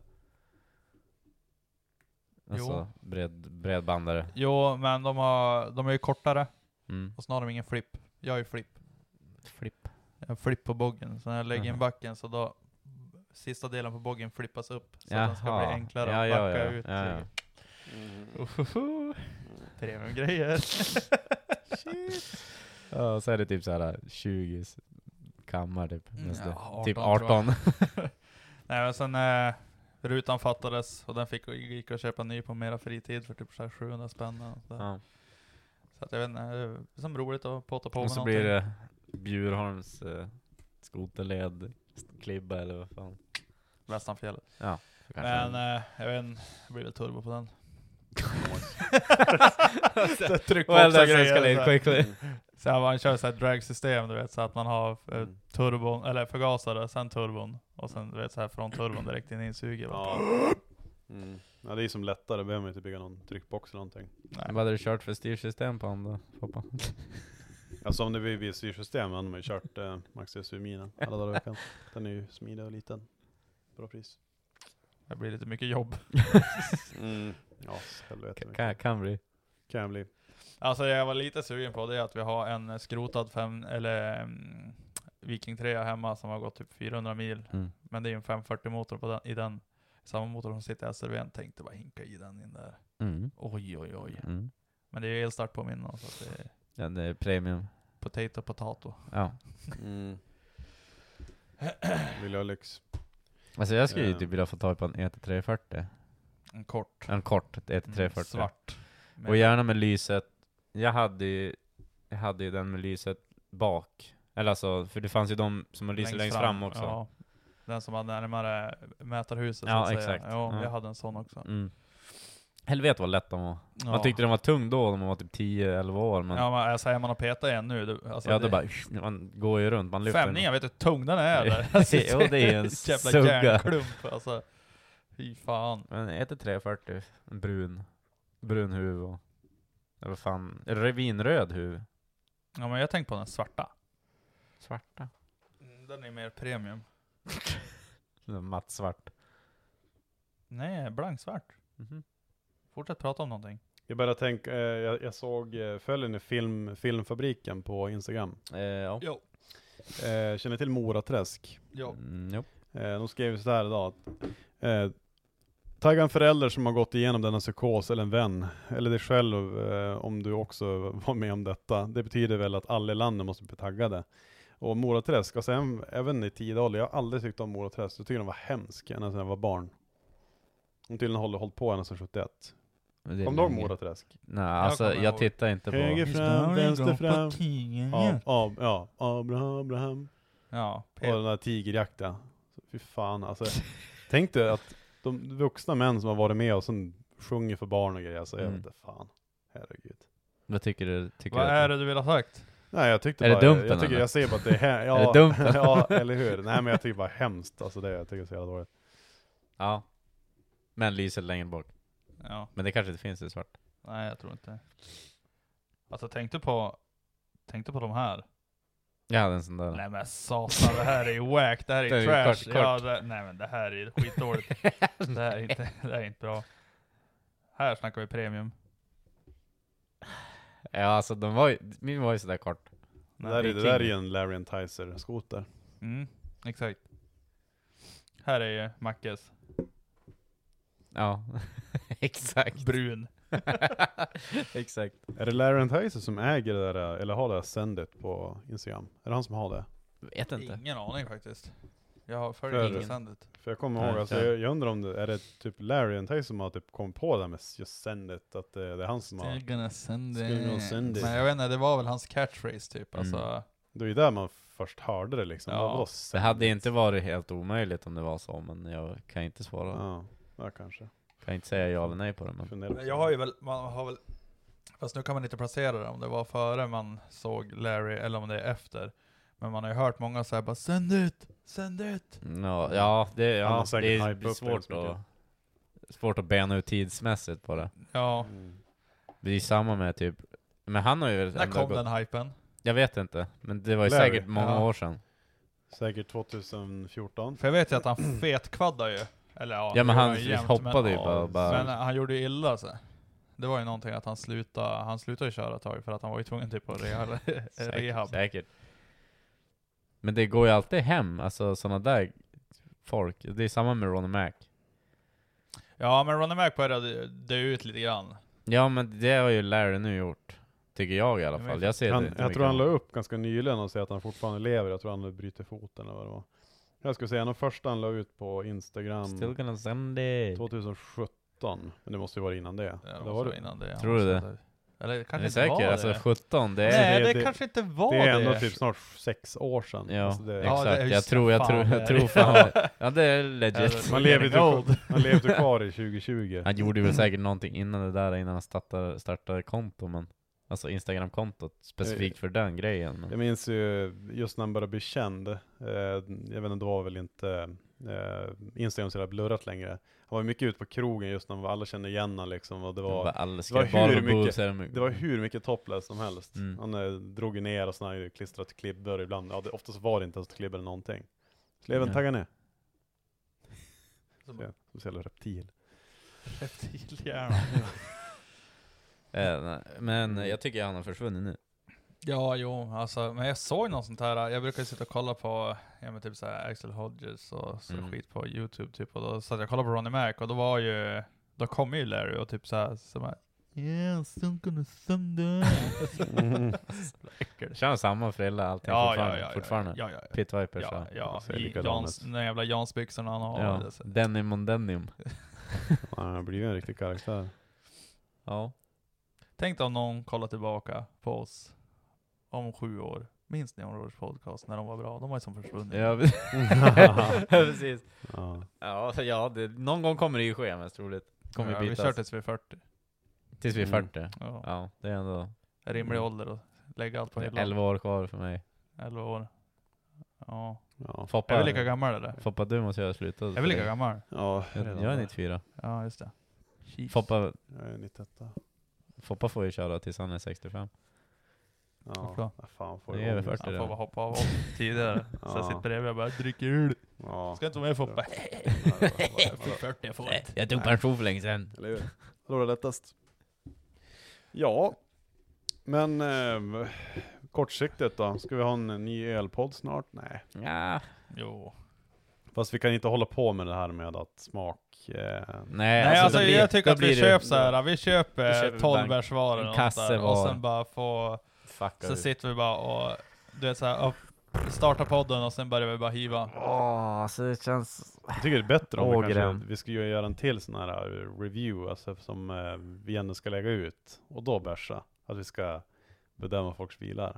F: Alltså bred, bredbandare.
G: Jo, men de, har, de är ju kortare.
F: Mm.
G: Och så har de ingen flip. Jag har ju flip.
F: Flipp.
G: Jag har flip på boggen. Så när jag lägger in
F: Aha.
G: backen så då sista delen på boggen flippas upp. Så
F: Jaha.
G: att den ska bli enklare
F: Ja,
G: att
F: ja,
G: backa
F: ja.
G: ut.
F: Ja, ja.
E: Mm.
G: Uhuhu. Premiumgrejer.
F: Ja, så är det typ så här tjugo kammar typ.
G: Mm,
F: Nästa.
G: ja,
F: typ
G: arton,
F: arton.
G: Nej, men sen eh, rutan fattades och den fick gick att köpa ny på mera fritid för typ så här sjuhundra spänn. Så,
F: Ja.
G: så att jag vet inte, det är som roligt att påta på med
F: Och så
G: någonting.
F: blir det Bjurholms eh, skoterled klibba eller vad fan.
G: Västanfjället.
F: Ja.
G: Men eh, jag vet inte, det blir väl turbo på den.
F: Well, that's escalate quickly.
G: Så här, man kör så här drag-system, du vet, så att man har eh,
E: Mm.
G: turbon, eller förgasare, sen turbon, och sen du vet så här från turbon direkt in i insuget.
E: Ja. Mm. Ja, det är som lättare, behöver man inte bygga någon tryckbox eller någonting.
G: Nej.
F: Vad hade du kört för styrsystem på andra, Foppa?
E: Alltså om det blir vid styrsystem hade man ju kört eh, Max S U Mina alla dagar i veckan. Den är ju smidig och liten. Bra pris.
G: Det blir lite mycket jobb.
E: Mm. Ja, helvete.
F: Kan, kan bli.
E: Kan bli.
G: Alltså jag var lite sugen på det att vi har en skrotad fem, eller um, Viking tre hemma som har gått typ fyrahundra mil.
F: Mm.
G: Men det är ju en femhundrafyrtio motor på den, i den. Samma motor som sitter i S R V. Tänkte bara hinka i den in där.
F: Mm.
G: Oj, oj, oj.
F: Mm.
G: Men det är ju elstart på min, så att det är
F: Ja, det är premium.
G: potato, potato.
F: Ja.
E: Mm. Vill jag lyx.
F: Alltså jag skulle ju
E: Eh.
F: typ vilja få tag på en E T tre fyrtio.
G: En kort.
F: En kort E T tre
G: Mm,
F: fyrtio.
G: svart.
F: Och gärna med lyset. Jag hade ju, jag hade ju den med lyset bak. Eller alltså, för det fanns ju de som har lyser längst fram, också.
G: Ja. Den som hade närmare mätarhuset,
F: Ja,
G: så att säga.
F: exakt.
G: Ja,
F: Ja.
G: jag hade en sån också.
F: Mm. Helvete vad lätt de var.
G: Ja.
F: Man tyckte den var tung då, när man var typ tio elva år. Men
G: Ja, men alltså, är man och petar igen nu. Du, alltså,
F: ja,
G: det,
F: det bara, man går ju runt, man lyfter
G: femningen, vet du hur tung den är? Där. Alltså,
F: Jo, det är en
G: jävla
F: sugga.
G: järnklump. Alltså, fy fan.
F: Men E T tre fyrtio, en brun, brun huv och, eller vad fan, är det vinröd huv?
G: Ja, men jag tänkte på den svarta.
F: Svarta.
G: Mm, Den är mer premium.
F: Matt svart.
G: Nej, blanksvart.
F: Mhm.
G: Fortsätt prata om någonting.
E: Jag bara tänk, eh, jag, jag såg eh, följen i film, Filmfabriken på Instagram.
F: Eh, ja.
G: Jo.
E: Eh, känner till Moraträsk.
G: Jo.
F: Mm, jo.
E: Eh, de skrev så här idag att eh, tagga en förälder som har gått igenom denna psykos, eller en vän, eller dig själv eh, om du också var med om detta. Det betyder väl att alla i landet måste bli taggade. Och Moraträsk, alltså även, även i Tidal, jag har aldrig tyckt om Moraträsk. Jag tycker de var hemsk ända sedan jag var barn. De tydligen håller hållit på ända sedan sjuttioett.
F: Men det är
E: Kom du ihåg
F: länge.
E: Moraträsk?
F: Nej, alltså
G: kommer
F: jag
G: ihåg.
F: tittar inte på...
E: Höger fram, vänster fram.
G: Ja.
E: Ja, Ab- ja, Abraham, Abraham.
G: Ja,
E: Och den där tigerjakten. Så fy fan, alltså. Tänk dig att de vuxna män som har varit med och som sjunger för barn och grejer, alltså jag
F: Mm.
E: vet inte fan. Herregud.
F: Vad tycker du? Tycker
G: Vad
F: du
G: är det du vill ha sagt?
E: Nej, jag tyckte
F: Är det
E: bara,
F: Dumpen,
E: jag, tycker,
F: eller?
E: jag ser bara att det är, he- ja,
F: Är det Dumpen?
E: ja, eller hur? Nej, men jag tycker bara hemskt, alltså det jag tycker jag är så jävla dåligt.
F: Ja. Men lyser längre bak.
G: Ja.
F: Men det kanske inte finns i svart.
G: Nej, jag tror inte. Alltså tänkte på Tänkte på de här.
F: Jag hade en sån där.
G: Nej men satan, det här är ju wack. Det här är
F: Det är
G: ju
F: ju
G: trash.
F: kort, kort.
G: Ja, det, nej men det här är skitdåligt. det, här är inte, det här är inte bra. Här snackar vi premium.
F: Ja, alltså de var ju, min var ju sådär kort.
E: Det där, är, det där är ju en Larry and Tyser skoter.
G: Mm, exakt. Här är ju Mackes.
F: Ja, exakt.
G: Brun.
F: Exakt.
E: Är det Larry Heiser som äger det där, eller har det där sändet på Instagram? Är det han som har det?
F: Vet inte.
G: Ingen aning faktiskt. Jag har följt det sändet.
E: För jag kommer
F: Nej,
E: ihåg, alltså,
F: inte.
E: jag, jag undrar om det är det typ Larry Heiser som har typ kommit på det med just sändet, att det, det är han som har...
G: Still gonna send it.
E: Still gonna send it.
G: Men jag vet inte, det var väl hans catchphrase typ.
F: Mm.
G: Alltså,
E: Det är ju där man först hörde det liksom.
G: Ja.
E: Vad var
F: Det hade inte varit helt omöjligt om det var så, men jag kan inte svara.
E: Ja, ja kanske.
F: Kan inte säga ja eller nej på det. Men...
E: Fundera på
G: jag har ju väl, man har väl, fast nu kan man inte placera det om det var före man såg Larry eller om det är efter. Men man har ju hört många säga bara send it, send it.
F: Ja, ja, det,
E: Han har
F: ja,
E: säkert
F: det är,
E: hype
F: det är
E: upp
F: svårt,
E: det så
F: att, svårt att bena ut tidsmässigt på det.
G: Ja,
E: Mm.
F: Det är samma med typ, men han har ju väl
G: när
F: ändå
G: kom
F: gått-
G: den hypen?
F: Jag vet inte, men det var ju
E: Larry.
F: säkert många
G: Ja.
F: år sedan.
E: Säkert tjugohundrafjorton.
G: För jag vet ju att han fetkvaddade ju. Eller ja,
F: Ja, men
G: det
F: han
G: var ju jämnt,
F: hoppade ju
G: men,
F: bara, bara.
G: Men han gjorde ju illa sig. Det var ju någonting att han slutade, han slutade ju köra ett tag för att han var ju tvungen typ på rehab.
F: Säkert,
G: rehab.
F: säkert. Men det går ju alltid hem, alltså sådana där folk. Det är samma med Ronnie Mac.
G: Ja, men Ronnie Mac började dö ut lite grann.
F: Ja, men det har ju Larry nu gjort. Tycker jag i alla
G: Men
F: fall. Jag ser
E: Han,
F: det inte
E: jag
F: mycket
E: tror han
F: om.
E: la upp ganska nyligen och säger att han fortfarande lever. Jag tror han bryter foten eller vad det var. Jag skulle säga, den första han la ut på Instagram
F: Still gonna send it.
E: tjugohundrasjutton. Men det måste ju vara innan det.
G: Ja,
E: det
G: det
E: var
G: var
E: det.
G: innan det.
F: Tror du det?
G: Eller
F: Är
G: kanske
F: det
G: inte
F: säkert?
G: var
F: Alltså
G: det.
F: sjutton, det är...
G: Nej, det,
E: det-
G: kanske inte var
E: Det är ändå
G: det.
E: typ snart sex år sedan.
F: Ja,
E: Alltså det,
G: Ja, det är
F: exakt.
G: just
F: Jag tror, jag
G: fan
F: tror,
G: det
F: jag
G: är
F: tror
G: det.
F: fan. Ja, det är
G: Ja,
F: legit.
G: det-
E: man lever ju
G: Getting
E: typ- han levde ju kvar i tjugohundratjugo.
F: Han gjorde väl säkert någonting innan det där, innan han startade, startade konto, men alltså Instagram-kontot specifikt för den grejen. Men.
E: Jag minns ju just när han började bli känd. Eh, jag vet inte, det var väl inte eh, Instagram så jävla blurrat längre. Han var ju mycket ute på krogen just när alla kände igen han liksom. Och det var,
F: alldeles
E: det var
F: bara
E: hur
F: med
E: mycket-
F: boobs är det mycket.
E: det var hur mycket topless som helst.
F: Mm.
E: Han eh, drog ju ner och sådana klistrat klibbor ibland. Ja, det, oftast var det inte ens klibbor eller någonting. Så även
F: Ja.
E: tagga ner.
G: Som
E: Så, som ser jävla reptil.
G: reptilhjärna.
F: Eh, nej, men jag tycker han har försvunnit nu.
G: Ja, jo, alltså, men jag såg något sånt här. Jag brukar sitta och kolla på ja, men typ så här Axel Hodges och så
F: Mm.
G: skit på YouTube typ. Och då satt jag och kollade på Ronnie Mac och då var ju, då kom ju Larry och typ så här, så här yeah, I'm gonna thunder.
E: Mm.
G: Äckligt.
F: Känner samma frilla allting
G: Ja, ja,
F: fortfarande.
G: ja, ja,
F: fortfarande.
G: ja, ja, ja.
F: Pit Vipers.
G: Ja, ja,
E: ser
G: i
E: likadan
G: Jans,
E: ut.
G: den jävla Jansbyxorna han har.
F: Ja.
G: Det är så-
F: Denim on denim.
E: Han har blivit en riktig karaktär.
F: Ja.
G: Tänk om någon kollar tillbaka på oss om sju år. Minns ni om Råders podcast när de var bra? De var ju som försvunnit.
F: Ja, pre- precis.
E: Ja.
F: Ja, så ja det, någon gång kommer det ju ske mest troligt. Kommer
G: ja,
F: ju
G: vi
F: bitas.
G: kör tills vi är fyrtio.
F: Tills vi är
E: Mm.
F: fyrtio.
G: Ja.
F: Ja, det är ändå
G: En rimlig
F: Mm.
G: ålder att lägga allt på
F: det är
G: hyllan.
F: elva år kvar för mig.
G: elva år. Ja.
E: Ja.
F: Foppa,
G: Är vi lika gammal eller?
F: Foppa, du måste göra slutet.
G: Är vi lika gammal?
E: Ja,
F: Jag,
E: redan
F: jag är
E: där.
F: nittiofyra.
G: Ja, just det. Jeez.
F: Foppa,
E: Jag är nittioett.
F: Foppa får ju köra tills han är sextiofem.
E: Ja,
G: Varför då?
E: vad fan får
F: Det
E: jag
F: är väl
E: ångest.
F: fyrtio.
G: Han får bara hoppa av oss tidigare. Så jag
E: Ja.
G: sitter bredvid och bara dricker öl.
E: Ja.
G: Ska inte vara med Foppa?
E: Jag
G: fick fyrtio, jag får inte.
F: Jag tog pension för länge sedan.
E: Eller hur? Det var det lättast. Ja, men eh, kortsiktigt då. Ska vi ha en ny ölpodd snart? Nej.
F: Ja.
G: Jo.
E: Fast vi kan inte hålla på med det här med att smak... Eh,
F: Nej,
G: Nej, alltså,
F: då blir-
G: jag tycker
F: då
G: att vi
F: blir det-
G: köper så här. Vi köper,
F: Vi köper
G: tolv
F: bank-
G: bärsvaror
F: en
G: eller något
F: kasse
G: där, och
F: var.
G: sen bara få,
F: Fuck
G: så sitter vi bara och du vet såhär, upp, starta podden och sen börjar vi bara hiva.
F: Åh, så det känns...
E: jag tycker det är bättre om vi
F: Ågren.
E: kanske... Vi ska ju göra en till sån här review, alltså som eh, vi ändå ska lägga ut. Och då bärsa. Att vi ska bedöma folks bilar.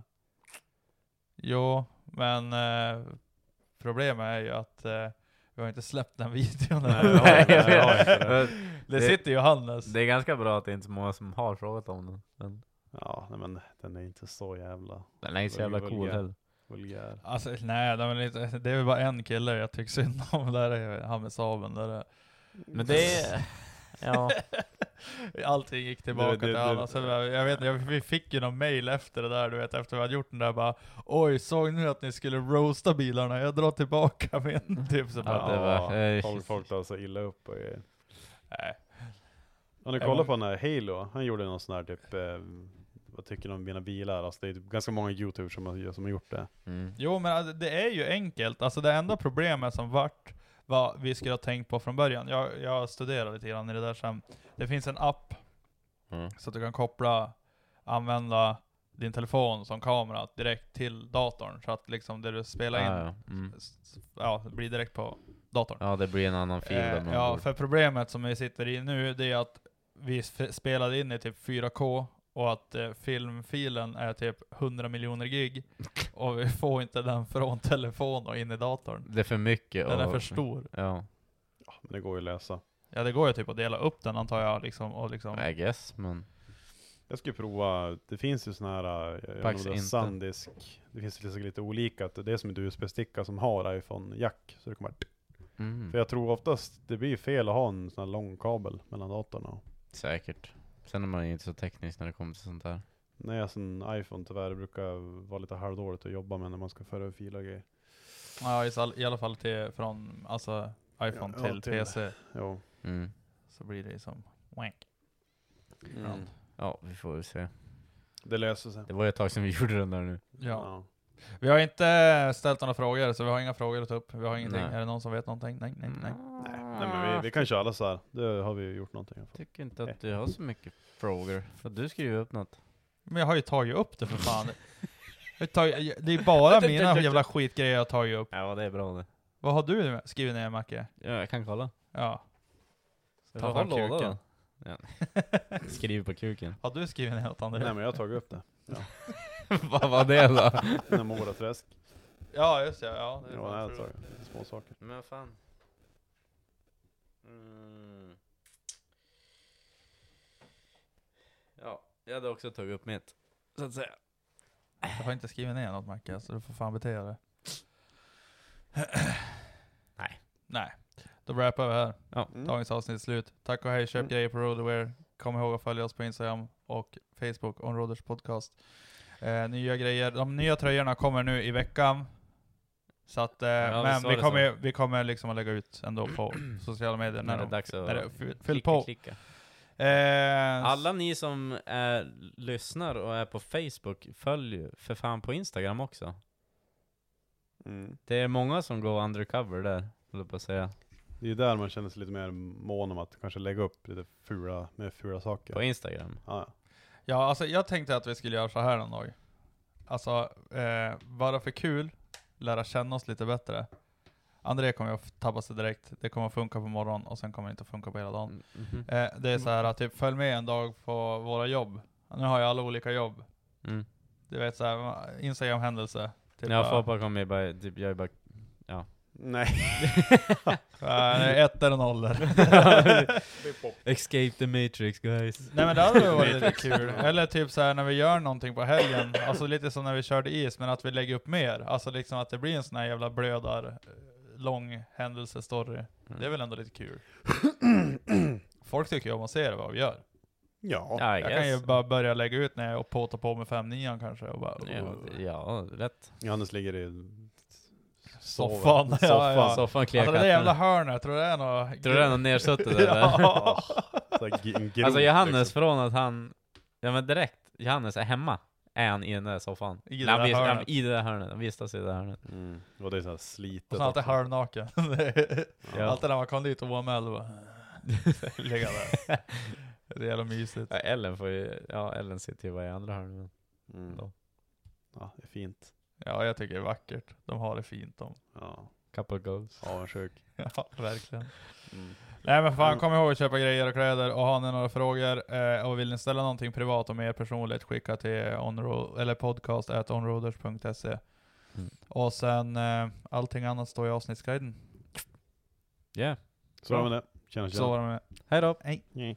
G: Jo, men eh, problemet är ju att eh, vi har inte släppt den videon.
E: Nej, det har jag- nej, det har jag inte det.
G: Det
F: Det-
G: sitter ju Hannes.
F: Det är ganska bra att det är inte så många som har frågat om den. Men
E: Ja, nej, men den är inte så jävla
F: den är inte så jävla cool
E: Vulgär.
F: heller.
E: vulgär.
G: Alltså nej, det är, väl inte, det är väl bara en kille jag tycker synd om. Där är han med Saaben. Där är,
F: Men det är... Ja.
G: allting gick tillbaka
E: Det- det-
G: till
E: det-
G: alla. Så jag, jag vet inte, jag- vi fick ju någon mail efter det där, du vet, efter vi hade gjort den där bara, oj, såg ni att ni skulle roasta bilarna? Jag drar tillbaka min, typ så bara.
F: Ja, det var- eh,
E: folk, folk tar så illa upp och grejer.
G: Nej.
E: Har ni
G: Jag
E: kollat
G: var-
E: på den här Halo? Han gjorde någon sån här typ, eh, vad tycker ni om mina bilar? Alltså det är typ ganska många YouTubers som har, som har gjort det.
F: Mm.
G: Jo, men alltså, det är ju enkelt. Alltså det enda problemet som vart, vad vi skulle ha tänkt på från början. Jag, jag studerade lite grann i det där sen. Det finns en app
F: Mm.
G: Så att du kan koppla, använda din telefon som kamera direkt till datorn. Så att liksom det du spelar in
F: ah, ja. Mm.
G: ja, det blir direkt på datorn.
F: Ja, det blir en annan fil.
G: Eh, ja, för problemet som vi sitter i nu, det är att vi f- spelade in i typ fyra K och att eh, filmfilen är typ hundra miljoner gig och vi får inte den från telefon och in i datorn.
F: Det är för mycket.
G: Den
F: och...
G: är för stor.
F: Ja.
E: Ja, men det går ju att läsa.
G: Ja, det går ju typ att dela upp den antar jag liksom, och liksom...
F: I guess, men...
E: Jag ska prova, det finns ju sån här, jag
F: Faktiskt
E: vet inte, SanDisk. Det finns ju lite olika, att det är som en U S B-sticka som har iPhone-jack. Så det kommer...
F: Mm.
E: För jag tror oftast det blir fel att ha en sån här lång kabel mellan datorn och...
F: Säkert. Sen är man ju inte så teknisk när det kommer till sånt här.
E: Nej, alltså en iPhone tyvärr brukar vara lite halvdåligt att jobba med när man ska föra över filer och grejer.
G: Ja, i, all, i alla fall till, från alltså iPhone
E: Ja,
G: till,
E: till-
G: P C.
E: Jo.
F: Mm.
G: Så blir det som wank.
E: Mm.
F: Ja, vi får väl se.
E: Det löser sig.
F: Det var ju ett tag sedan vi gjorde den där nu.
G: Ja. Vi har inte ställt några frågor, så vi har inga frågor att ta upp. Vi har ingenting.
F: Nej.
G: Är det någon som vet någonting? Nej, nej, nej.
E: Nej, nej men vi, vi kan köra alla så här. Det har vi ju gjort någonting i alla fall.
F: Tycker inte att du har så mycket frågor. För du skriver upp något.
G: Men jag har ju tagit upp det för fan. Jag har tagit, det är bara mina jävla skitgrejer jag har tagit upp.
F: Ja, det är bra det.
G: Vad har du skrivit ner, Macke?
F: Ja, jag kan kolla.
G: Ja.
F: Så
G: Ta
F: jag
G: fram
F: har låda
G: kuken.
F: då. Ja. Skriv på kuken.
G: Har du skrivit ner något, André?
E: Nej men jag har tagit upp det. Ja.
F: Vad var det då?
E: Den här Moraträsk.
G: Ja, just det. Ja, det är
E: Ja,
G: fan
E: jag har
G: true.
E: tagit lite små saker.
F: Men fan. Mm. Ja, jag hade också tagit upp mitt. Så att säga.
G: Jag har inte skrivit ner något, Macke, så du får fan bete dig.
F: Nej.
G: Nej. Då wrappar vi här.
F: Ja.
E: Mm.
G: Dagens avsnitt är slut. Tack och hej, köp
E: Mm.
G: grejer på Roadwear. Kom ihåg att följa oss på Instagram och Facebook, Onroaders podcast. Eh, nya grejer. De nya tröjorna kommer nu i veckan. Så att, eh,
F: Ja,
G: men
F: visst var
G: vi
F: det
G: kommer,
F: så.
G: vi kommer liksom att lägga ut ändå på sociala medier
F: När
G: när,
F: det är
G: de,
F: dags att
G: när det fy- fyll
F: klicka,
G: på.
F: klicka.
G: Eh,
F: Alla ni som är, lyssnar och är på Facebook, följ ju för fan på Instagram också.
E: Mm.
F: Det är många som går undercover där, vill jag bara säga.
E: Det är ju där man känner sig lite mer mån om att kanske lägga upp lite fula, med fula saker.
F: På Instagram.
E: Ja,
G: Ja, alltså jag tänkte att vi skulle göra så här någon dag. Alltså, eh, bara för kul, lära känna oss lite bättre. André kommer ju att tappa sig direkt. Det kommer att funka på morgonen och sen kommer det inte att funka på hela dagen.
F: Mhm.
G: Eh, det är så här att typ följ med en dag på våra jobb. Nu har jag alla olika jobb.
F: Mm.
G: Du vet så här, Instagram-händelse. Typ
F: Ja,
G: bara,
F: Foppa kommer ju bara, typ, jag är bara, ja.
E: nej.
G: äh, ett eller noll.
F: Escape the Matrix, guys.
G: Nej men det hade varit lite kul. Eller typ så här när vi gör någonting på helgen. Alltså lite som när vi körde is, men att vi lägger upp mer. Alltså liksom att det blir en sån här jävla blödar eh, lång händelsestory.
F: Mm.
G: Det är väl ändå lite kul. Folk tycker ju om att se det, vad vi gör.
E: Ja.
F: Ja, I
G: Jag kan ju
F: guess.
G: bara börja lägga ut när jag påtar på med fem nian kanske. Och bara,
F: Ja, ja, rätt.
E: Johannes ligger i
G: soffan.
E: soffan.
G: Ja, ja.
F: Soffan kliar
G: Alltså det där jävla
F: katterna.
G: hörnet, tror du det är något...
F: Tror du det är något nersuttet eller?
G: Ja.
E: Så här gi- en grop,
F: Alltså Johannes,
E: liksom.
F: från att han, ja men direkt, Johannes är hemma, är han i den där soffan.
G: I det
F: Nej, han
G: där
F: vis-
G: hörnet.
F: han, I det där hörnet, han vistas i det där hörnet.
E: Mm. Och det är så här slitet.
G: Och så alltid
E: också.
G: halvnaken.
F: Ja.
G: Alltid när man kom dit och var med, bara... Ligga där. Det är jävla mysigt.
F: Ja, Ellen får ju, ja Ellen sitter ju bara i andra hörnet.
E: Mm.
F: Då.
E: Ja, det är fint.
G: Ja, jag tycker det är vackert. De har det fint de.
E: Ja,
F: Couple goals.
E: avundsjuk.
G: Ja, verkligen.
E: Mm.
G: Nej men fan, kom ihåg att köpa grejer och kläder. Och har ni några frågor eh, och vill ni ställa någonting privat och mer personligt, skicka till onroad, eller podcast at onroaders punkt se.
F: Mm.
G: Och sen eh, allting annat står i avsnittsguiden.
F: Yeah.
E: Så var det med det. Tjena,
G: Så
E: tjena.
G: var det med.
F: Hej då.
G: Hej.
E: Nej.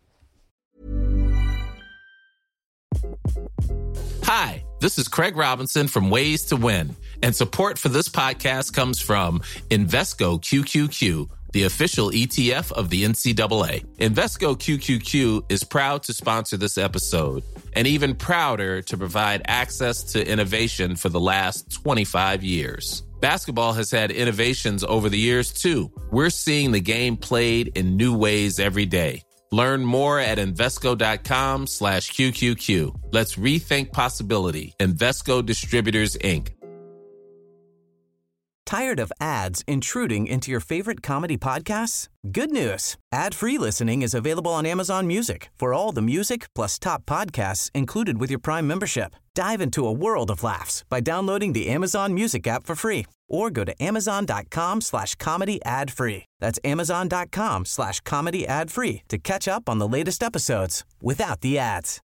J: Hi, this is Craig Robinson from Ways to Win, and support for this podcast comes from Invesco Q Q Q, the official E T F of the N C double A. Invesco Q Q Q is proud to sponsor this episode, and even prouder to provide access to innovation for the last twenty-five years. Basketball has had innovations over the years, too. We're seeing the game played in new ways every day. Learn more at Invesco.com slash QQQ. Let's rethink possibility. Invesco Distributors, Incorporated.
I: Tired of ads intruding into your favorite comedy podcasts? Good news. Ad-free listening is available on Amazon Music for all the music plus top podcasts included with your Prime membership. Dive into a world of laughs by downloading the Amazon Music app for free or go to amazon.com slash comedy ad free. That's amazon.com slash comedy ad free to catch up on the latest episodes without the ads.